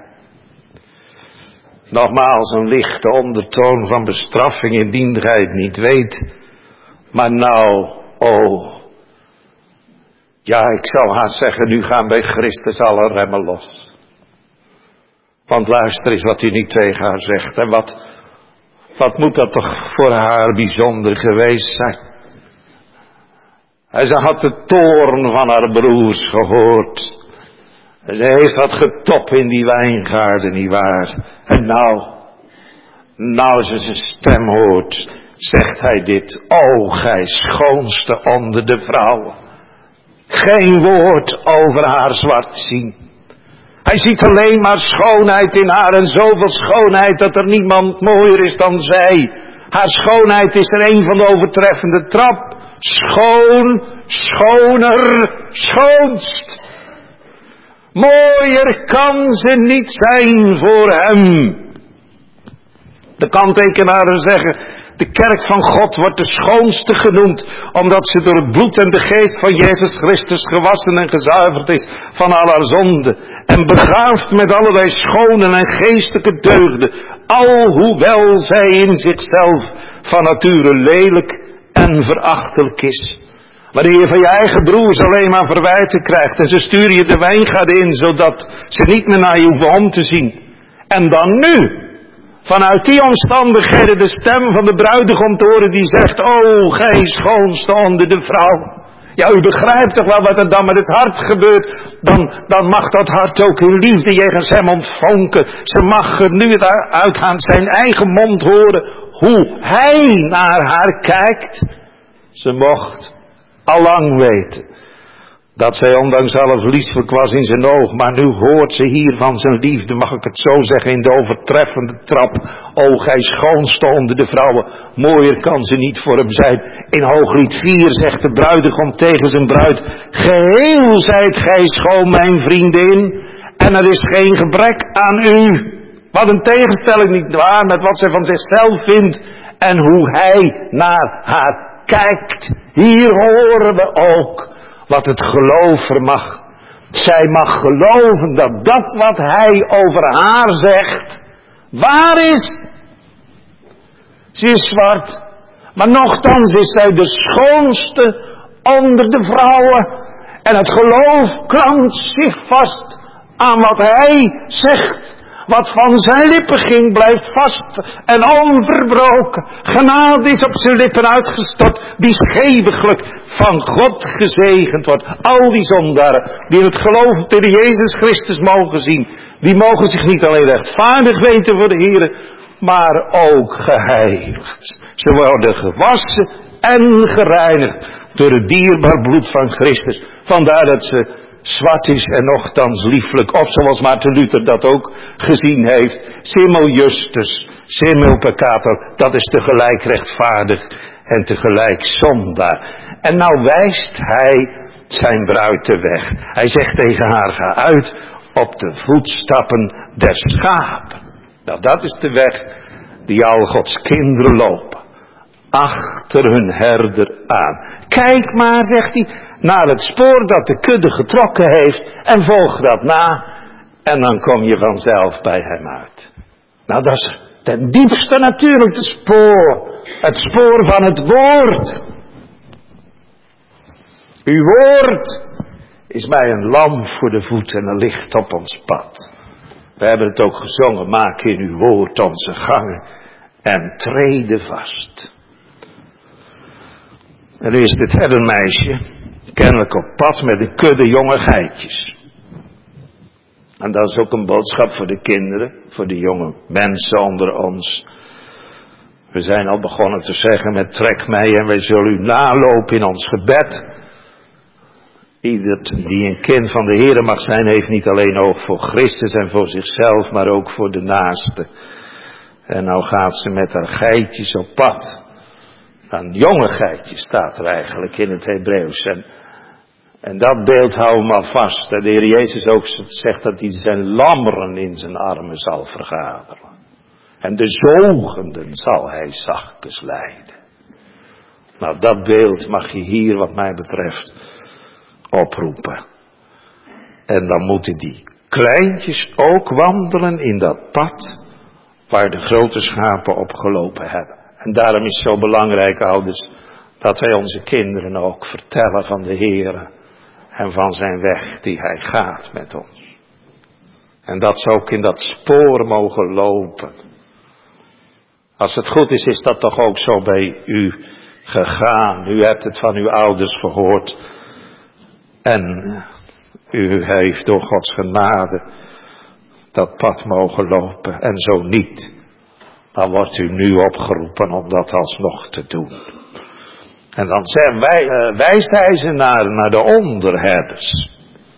Nogmaals een lichte ondertoon van bestraffing indien gij het niet weet. Maar nou, oh. Ja, ik zou haast zeggen, nu gaan bij Christus alle remmen los. Want luister eens wat hij niet tegen haar zegt. En wat, wat moet dat toch voor haar bijzonder geweest zijn. En ze had de toorn van haar broers gehoord. En ze heeft wat getop in die wijngaarden, nietwaar. En nou, nou ze zijn stem hoort, zegt hij dit. O, gij schoonste onder de vrouwen. Geen woord over haar zwart zien. Hij ziet alleen maar schoonheid in haar en zoveel schoonheid dat er niemand mooier is dan zij. Haar schoonheid is er een van de overtreffende trap. Schoon, schoner, schoonst. Mooier kan ze niet zijn voor hem. De kanttekenaren zeggen, de kerk van God wordt de schoonste genoemd, omdat ze door het bloed en de geest van Jezus Christus gewassen en gezuiverd is van al haar zonden. En begaafd met allerlei schone en geestelijke deugden, alhoewel zij in zichzelf van nature lelijk en verachtelijk is. Wanneer je van je eigen broers alleen maar verwijten krijgt en ze sturen je de wijngaard in, zodat ze niet meer naar je hoeven om te zien. En dan nu, vanuit die omstandigheden de stem van de bruidegom te horen die zegt, o, gij schoonste onder de vrouw. Ja, u begrijpt toch wel wat er dan met het hart gebeurt. Dan, dan mag dat hart ook in liefde jegens hem ontvonken. Ze mag nu uit aan zijn eigen mond horen hoe hij naar haar kijkt. Ze mocht allang weten dat zij ondanks alles lieflijk was in zijn oog, maar nu hoort ze hier van zijn liefde, mag ik het zo zeggen, in de overtreffende trap. O, gij schoonste onder de vrouwen, mooier kan ze niet voor hem zijn. In Hooglied vier zegt de bruidegom tegen zijn bruid, geheel zijt gij schoon, mijn vriendin, en er is geen gebrek aan u. Wat een tegenstelling niet waar met wat zij van zichzelf vindt en hoe hij naar haar kijkt. Hier horen we ook wat het geloof vermag. Zij mag geloven dat dat wat hij over haar zegt, waar is. Ze is zwart, maar nochtans is zij de schoonste onder de vrouwen. En het geloof klampt zich vast aan wat hij zegt. Wat van zijn lippen ging, blijft vast en onverbroken. Genade is op zijn lippen uitgestort, die scheviglijk van God gezegend wordt. Al die zondaren die in het geloof op de Jezus Christus mogen zien, die mogen zich niet alleen rechtvaardig weten voor de Heer, maar ook geheiligd. Ze worden gewassen en gereinigd door het dierbaar bloed van Christus. Vandaar dat ze zwart is en nochtans lieflijk, of zoals Maarten Luther dat ook gezien heeft, simul justus, simul peccator, dat is tegelijk rechtvaardig en tegelijk zondaar. En nou wijst hij zijn bruid de weg. Hij zegt tegen haar, ga uit op de voetstappen der schapen. Nou, dat is de weg die al Gods kinderen lopen. Achter hun herder aan. Kijk maar, zegt hij, naar het spoor dat de kudde getrokken heeft en volg dat na en dan kom je vanzelf bij hem uit. Nou, dat is ten diepste natuurlijk het spoor. Het spoor van het woord. Uw woord is mij een lamp voor de voet en een licht op ons pad. We hebben het ook gezongen, maak in uw woord onze gangen en treden vast. Er is dit herdenmeisje, kennelijk op pad met een kudde jonge geitjes. En dat is ook een boodschap voor de kinderen, voor de jonge mensen onder ons. We zijn al begonnen te zeggen met trek mij en wij zullen u nalopen in ons gebed. Ieder die een kind van de Heere mag zijn, heeft niet alleen oog voor Christus en voor zichzelf, maar ook voor de naaste. En nou gaat ze met haar geitjes op pad. Een jonge geitje staat er eigenlijk in het Hebreeuws. En, en dat beeld houden we maar vast. De Heer Jezus ook zegt dat hij zijn lammeren in zijn armen zal vergaderen. En de zogenden zal hij zachtjes leiden. Nou, dat beeld mag je hier wat mij betreft oproepen. En dan moeten die kleintjes ook wandelen in dat pad waar de grote schapen op gelopen hebben. En daarom is het zo belangrijk, ouders, dat wij onze kinderen ook vertellen van de Heer en van zijn weg die hij gaat met ons. En dat ze ook in dat spoor mogen lopen. Als het goed is, is dat toch ook zo bij u gegaan. U hebt het van uw ouders gehoord. En u heeft door Gods genade dat pad mogen lopen. En zo niet, dan wordt u nu opgeroepen om dat alsnog te doen. En dan zijn wij, uh, wijst hij ze naar, naar de onderherders.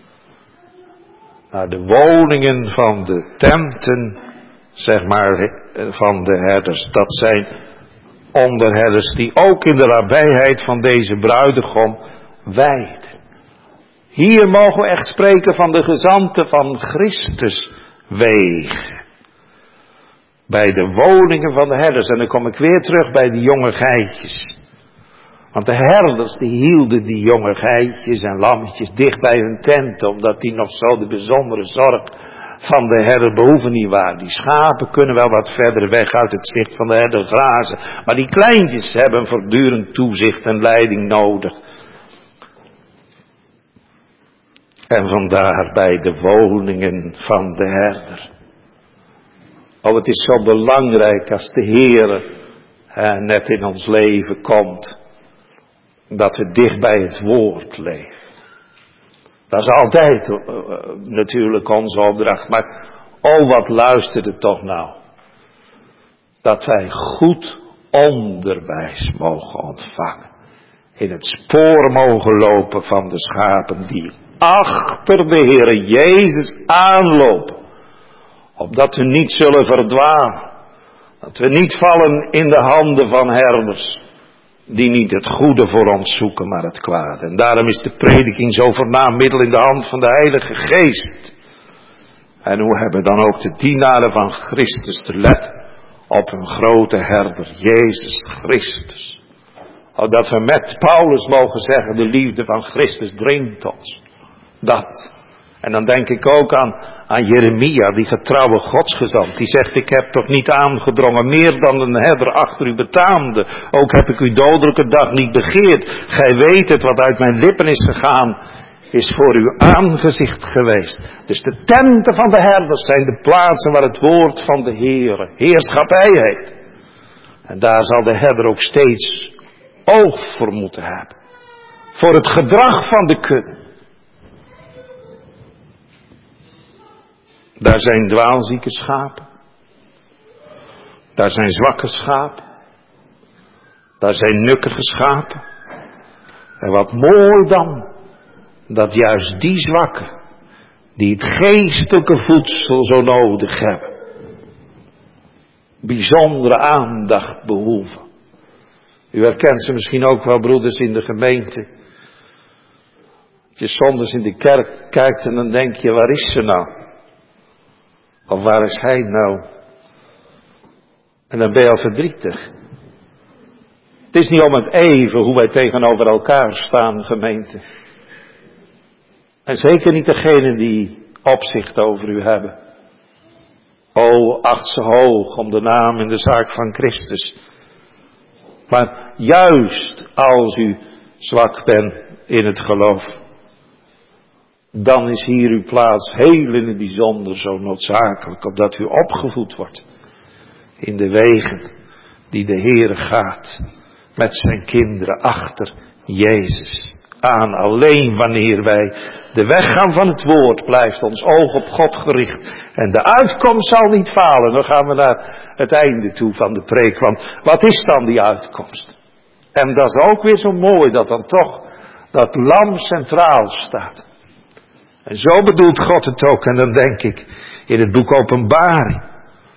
Naar de woningen van de tenten, zeg maar, van de herders. Dat zijn onderherders die ook in de nabijheid van deze bruidegom weiden. Hier mogen we echt spreken van de gezanten van Christus wegen. Bij de woningen van de herders. En dan kom ik weer terug bij die jonge geitjes. Want de herders die hielden die jonge geitjes en lammetjes dicht bij hun tenten. Omdat die nog zo de bijzondere zorg van de herder behoeven niet waren. Die schapen kunnen wel wat verder weg uit het zicht van de herder grazen. Maar die kleintjes hebben voortdurend toezicht en leiding nodig. En vandaar bij de woningen van de herder. Oh, het is zo belangrijk als de Heer eh, net in ons leven komt. Dat we dicht bij het woord leven. Dat is altijd uh, natuurlijk onze opdracht. Maar oh, wat luisterde toch nou. Dat wij goed onderwijs mogen ontvangen. In het spoor mogen lopen van de schapen die achter de Heer Jezus aanlopen. Opdat we niet zullen verdwalen. Dat we niet vallen in de handen van herders. Die niet het goede voor ons zoeken, maar het kwade. En daarom is de prediking zo voornaam middel in de hand van de Heilige Geest. En hoe hebben dan ook de dienaren van Christus te letten op een grote herder, Jezus Christus. Dat we met Paulus mogen zeggen, de liefde van Christus dringt ons. Dat. En dan denk ik ook aan, aan Jeremia, die getrouwe godsgezant. Die zegt, ik heb toch niet aangedrongen meer dan een herder achter u betaamde. Ook heb ik uw dodelijke dag niet begeerd. Gij weet het, wat uit mijn lippen is gegaan, is voor uw aangezicht geweest. Dus de tenten van de herders zijn de plaatsen waar het woord van de Heere heerschappij heeft. En daar zal de herder ook steeds oog voor moeten hebben. Voor het gedrag van de kudde. Daar zijn dwaalzieke schapen. Daar zijn zwakke schapen. Daar zijn nukkige schapen. En wat mooi dan, dat juist die zwakken, die het geestelijke voedsel zo nodig hebben, bijzondere aandacht behoeven. U herkent ze misschien ook wel, broeders, in de gemeente. Als je zondags in de kerk kijkt en dan denk je, waar is ze nou? Of waar is hij nou? En dan ben je al verdrietig. Het is niet om het even hoe wij tegenover elkaar staan, gemeente. En zeker niet degenen die opzicht over u hebben. O, acht ze hoog om de naam en de zaak van Christus. Maar juist als u zwak bent in het geloof, dan is hier uw plaats heel in het bijzonder zo noodzakelijk, opdat u opgevoed wordt in de wegen die de Heere gaat met zijn kinderen achter Jezus aan. Alleen wanneer wij de weg gaan van het woord, blijft ons oog op God gericht. En de uitkomst zal niet falen. Dan gaan we naar het einde toe van de preek. Want wat is dan die uitkomst? En dat is ook weer zo mooi dat dan toch dat lam centraal staat. En zo bedoelt God het ook. En dan denk ik in het boek Openbaring.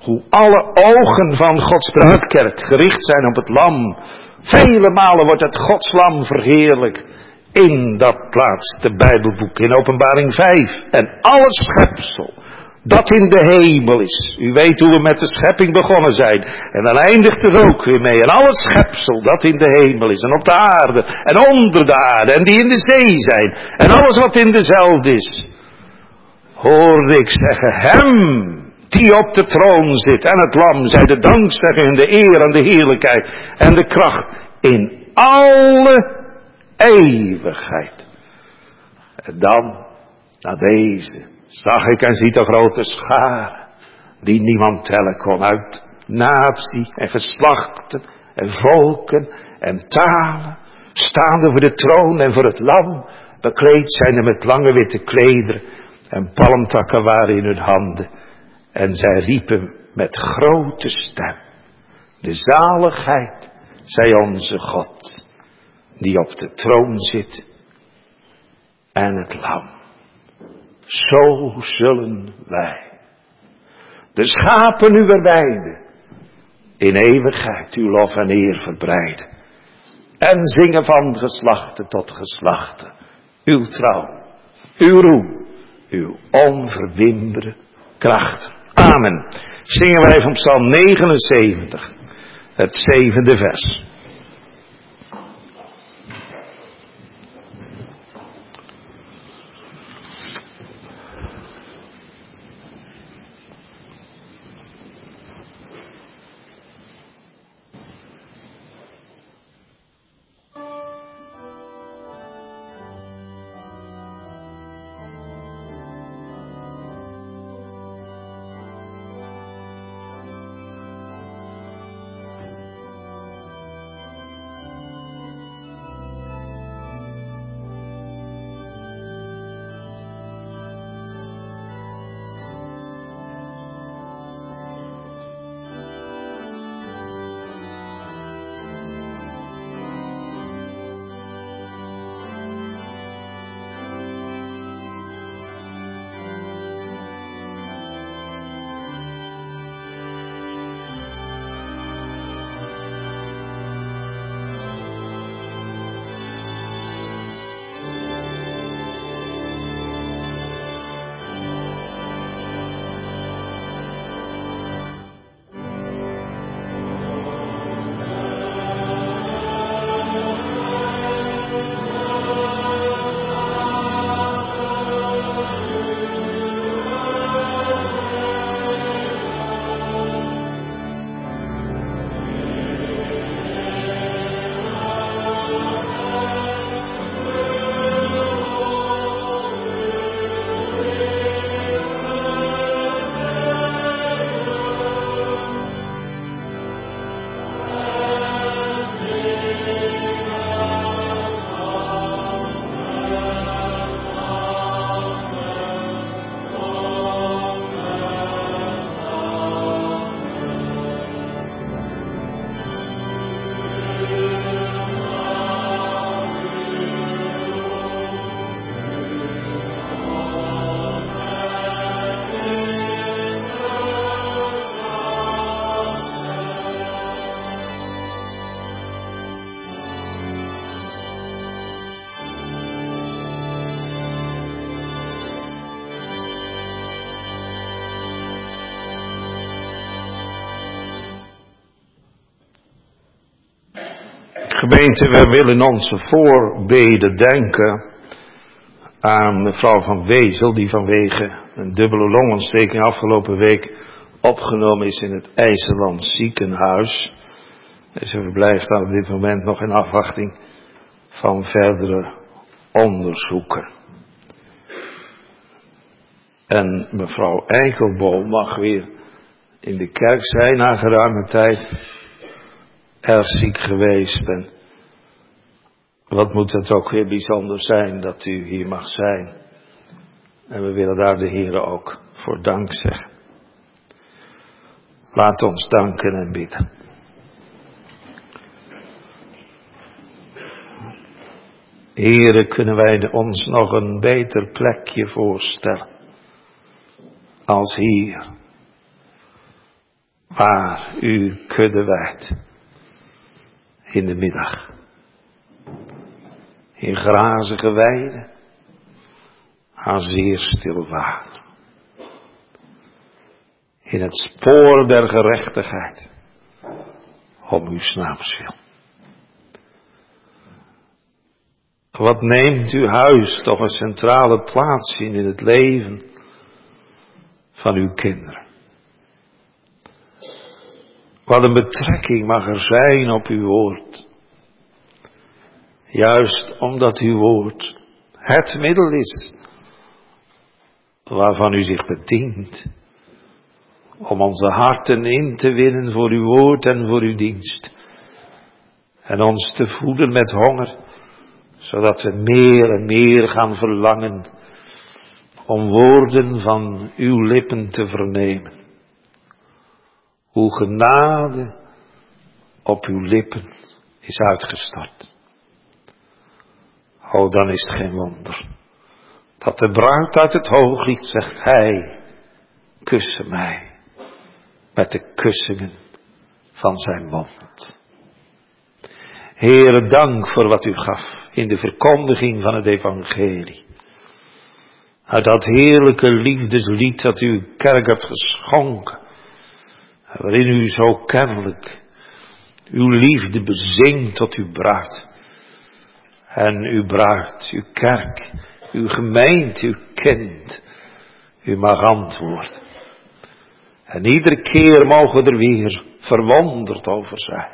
Hoe alle ogen van Gods bruidkerk gericht zijn op het lam. Vele malen wordt het Gods lam verheerlijkt in dat laatste Bijbelboek, in Openbaring vijf. En alle schepsel dat in de hemel is. U weet hoe we met de schepping begonnen zijn. En dan eindigt het ook weer mee. En alle schepsel dat in de hemel is. En op de aarde. En onder de aarde. En die in de zee zijn. En alles wat in dezelfde is. Hoorde ik zeggen, hem die op de troon zit en het lam, zij de dankzegging en de eer en de heerlijkheid en de kracht in alle eeuwigheid. En dan, na deze, zag ik en ziet een grote schare, die niemand tellen kon, uit natie en geslachten en volken en talen, staande voor de troon en voor het lam, bekleed zijnde met lange witte klederen en palmtakken waren in hun handen. En zij riepen met grote stem, de zaligheid zij onze God, die op de troon zit en het lam. Zo zullen wij, de schapen uwer weide, in eeuwigheid uw lof en eer verbreiden. En zingen van geslachten tot geslachten, uw trouw, uw roem, uw onverwinbare kracht. Amen. Zingen wij van Psalm negenenzeventig, het zevende vers. Gemeente, we willen onze voorbeden denken aan mevrouw Van Wezel, die vanwege een dubbele longontsteking afgelopen week opgenomen is in het IJsseland ziekenhuis. Ze verblijft daar op dit moment nog in afwachting van verdere onderzoeken. En mevrouw Eikelboom mag weer in de kerk zijn na geruime tijd erg ziek geweest. En wat moet het ook weer bijzonder zijn dat u hier mag zijn. En we willen daar de Heere ook voor dank zeggen. Laat ons danken en bidden. Heere, kunnen wij ons nog een beter plekje voorstellen als hier. waar uw kudde weidt in de middag. In grazige weiden aan zeer stil water. In het spoor der gerechtigheid om uw naams wil. Wat neemt uw huis toch een centrale plaats in in het leven van uw kinderen. Wat een betrekking mag er zijn op uw woord. Juist omdat uw woord het middel is waarvan u zich bedient om onze harten in te winnen voor uw woord en voor uw dienst. En ons te voeden met honger, zodat we meer en meer gaan verlangen om woorden van uw lippen te vernemen. Hoe genade op uw lippen is uitgestort. O, dan is het geen wonder dat de bruid uit het hooglied zegt, hij kuste mij met de kussingen van zijn mond. Heere, dank voor wat u gaf in de verkondiging van het evangelie. Uit dat heerlijke liefdeslied dat u uw kerk hebt geschonken, waarin u zo kennelijk uw liefde bezingt tot uw bruid. En uw bruid, uw kerk, uw gemeente, uw kind, u mag antwoorden. En iedere keer mogen we er weer verwonderd over zijn.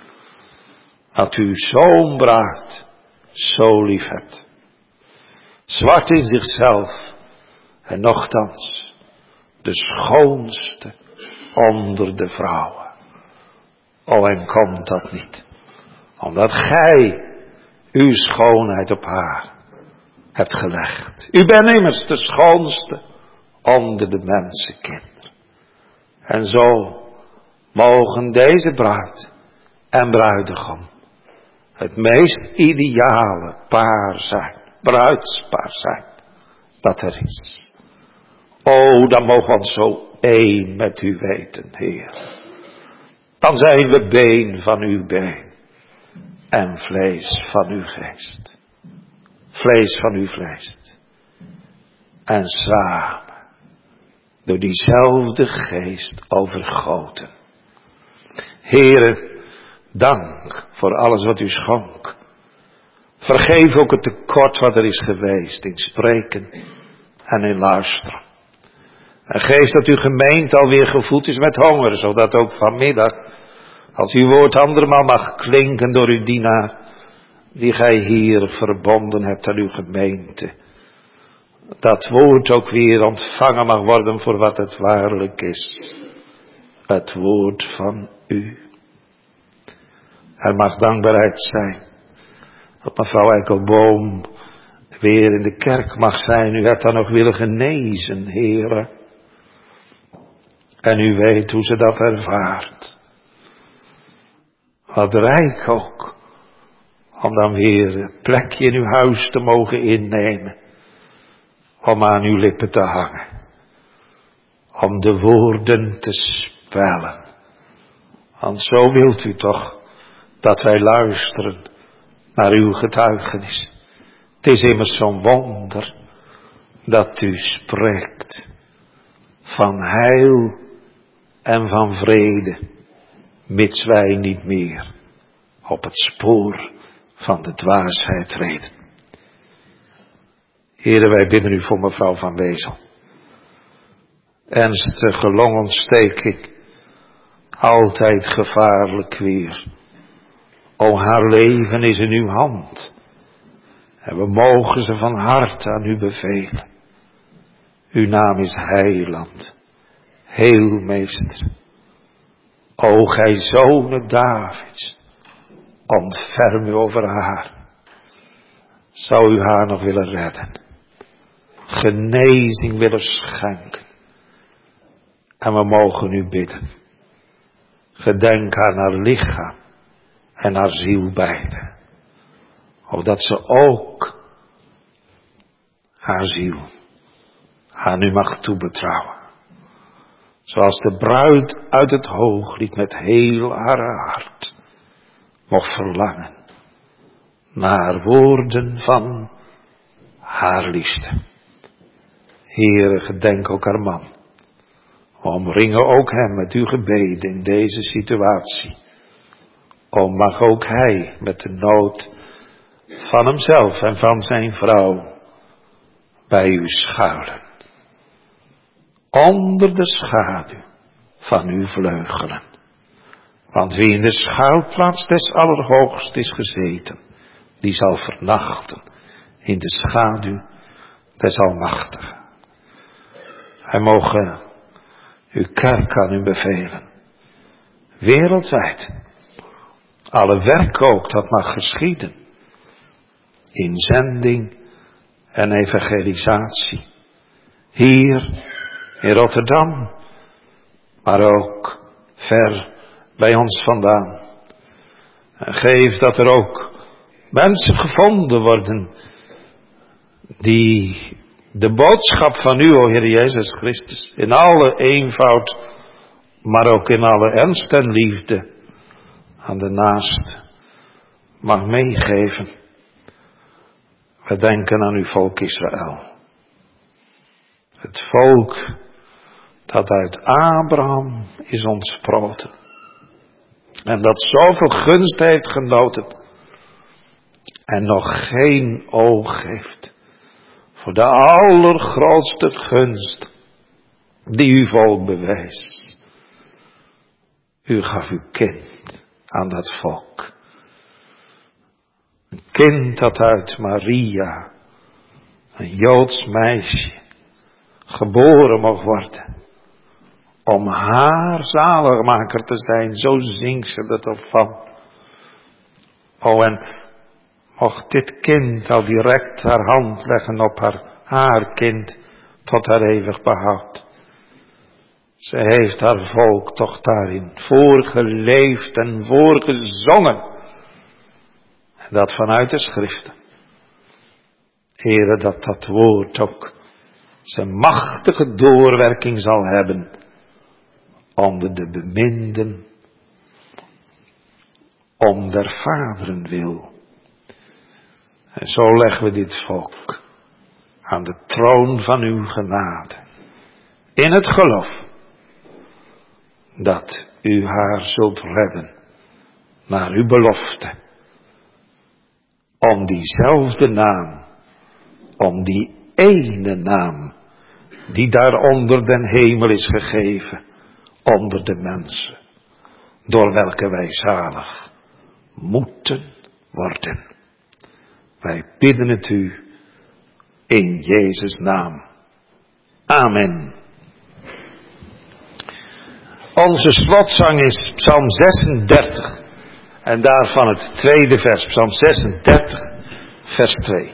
Dat u zo'n bruid zo lief hebt. Zwart in zichzelf en nochtans de schoonste onder de vrouwen. O, en komt dat niet, omdat gij uw schoonheid op haar hebt gelegd. U bent immers de schoonste onder de mensenkinderen. En zo mogen deze bruid en bruidegom het meest ideale paar zijn, bruidspaar zijn, dat er is. O, dan mogen we ons zo één met u weten, Heer. Dan zijn we been van uw been en vlees van uw geest. Vlees van uw vlees. En samen, door diezelfde geest overgoten. Heere, dank voor alles wat u schonk. Vergeef ook het tekort wat er is geweest in spreken en in luisteren. En geef dat uw gemeente alweer gevoed is met honger, zodat ook vanmiddag, als uw woord andermaal mag klinken door uw dienaar, die gij hier verbonden hebt aan uw gemeente, dat woord ook weer ontvangen mag worden voor wat het waarlijk is. Het woord van u. Er mag dankbaarheid zijn dat mevrouw Eikelboom weer in de kerk mag zijn. U hebt haar nog willen genezen, Heere. En u weet hoe ze dat ervaart. Wat rijk ook, om dan weer een plekje in uw huis te mogen innemen. Om aan uw lippen te hangen. Om de woorden te spellen. Want zo wilt u toch dat wij luisteren naar uw getuigenis. Het is immers zo'n wonder dat u spreekt van heil en van vrede, mits wij niet meer op het spoor van de dwaasheid treden. Heere, wij bidden u voor mevrouw Van Wezel. Ernstige longontsteking, altijd gevaarlijk weer. O, haar leven is in uw hand. En we mogen ze van harte aan u bevelen. Uw naam is Heiland, Heelmeester. O, gij zonen Davids, ontferm u over haar. Zou u haar nog willen redden, genezing willen schenken. En we mogen u bidden. Gedenk aan haar lichaam en haar ziel beide. Opdat ze ook haar ziel aan u mag toebetrouwen. Zoals de bruid uit het hooglied met heel haar hart mocht verlangen naar woorden van haar liefde. Heere, gedenk ook haar man. Omringen ook hem met uw gebeden in deze situatie. O, mag ook hij met de nood van hemzelf en van zijn vrouw bij u schuilen. Onder de schaduw van uw vleugelen. Want wie in de schuilplaats des Allerhoogst is gezeten, die zal vernachten in de schaduw des Almachtigen. Hij mogen uw kerk aan u bevelen. Wereldwijd. Alle werk ook dat mag geschieden. In zending en evangelisatie. Hier in Rotterdam. Maar ook ver bij ons vandaan. En geef dat er ook mensen gevonden worden. Die de boodschap van u, o Heer Jezus Christus. In alle eenvoud. Maar ook in alle ernst en liefde. Aan de naast mag meegeven. We denken aan uw volk Israël. Het volk dat uit Abraham is ontsproten. En dat zoveel gunst heeft genoten. En nog geen oog heeft voor de allergrootste gunst die uw volk bewijst. U gaf uw kind aan dat volk. Een kind dat uit Maria, een Joods meisje, geboren mocht worden. Om haar zaligmaker te zijn, zo zingt ze dat op van. Oh, en mocht dit kind al direct haar hand leggen op haar, haar kind, tot haar eeuwig behoud. Ze heeft haar volk toch daarin voorgeleefd en voorgezongen. En dat vanuit de schriften. Heere, dat dat woord ook zijn machtige doorwerking zal hebben onder de beminden, om der vaderen wil. En zo leggen we dit volk aan de troon van uw genade. In het geloof dat u haar zult redden naar uw belofte. Om diezelfde naam, om die ene naam die daar onder den hemel is gegeven, onder de mensen, door welke wij zalig moeten worden. Wij bidden het u in Jezus' naam. Amen. Onze slotzang is Psalm zesendertig. En daarvan het tweede vers, Psalm zesendertig, vers twee.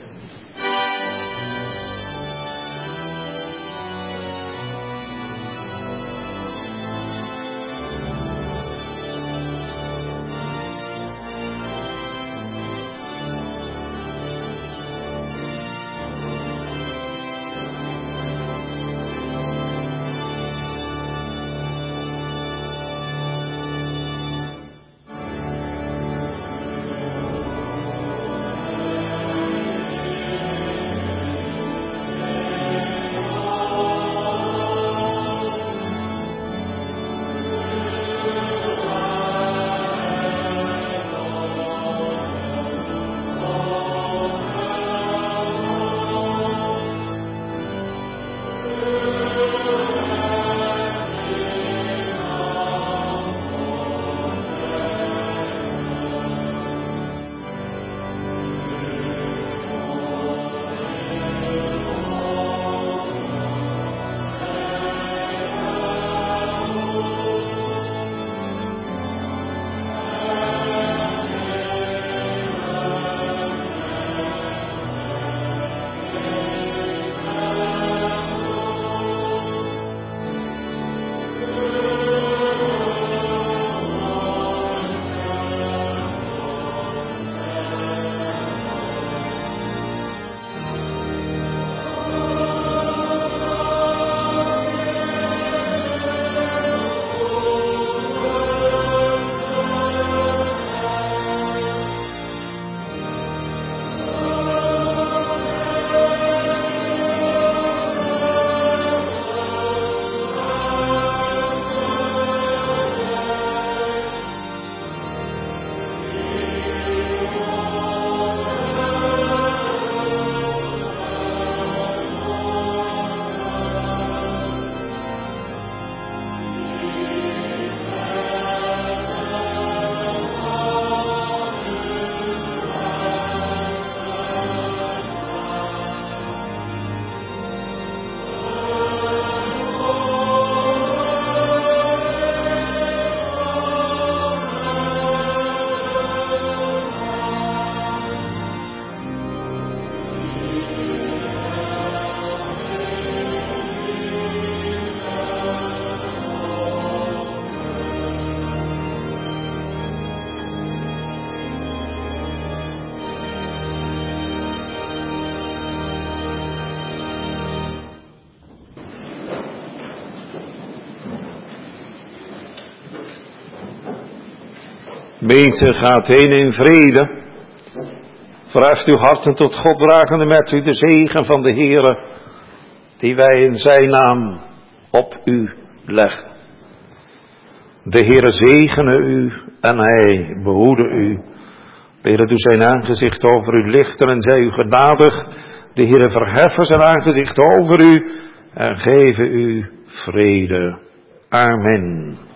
Gemeente, gaat heen in vrede. Verheft uw harten tot God, dragende met u de zegen van de Heere, die wij in zijn naam op u leggen. De Heere zegene u en hij behoede u. De Heere doet zijn aangezicht over u lichten en zij u genadig. De Heere verheffen zijn aangezicht over u en geven u vrede. Amen.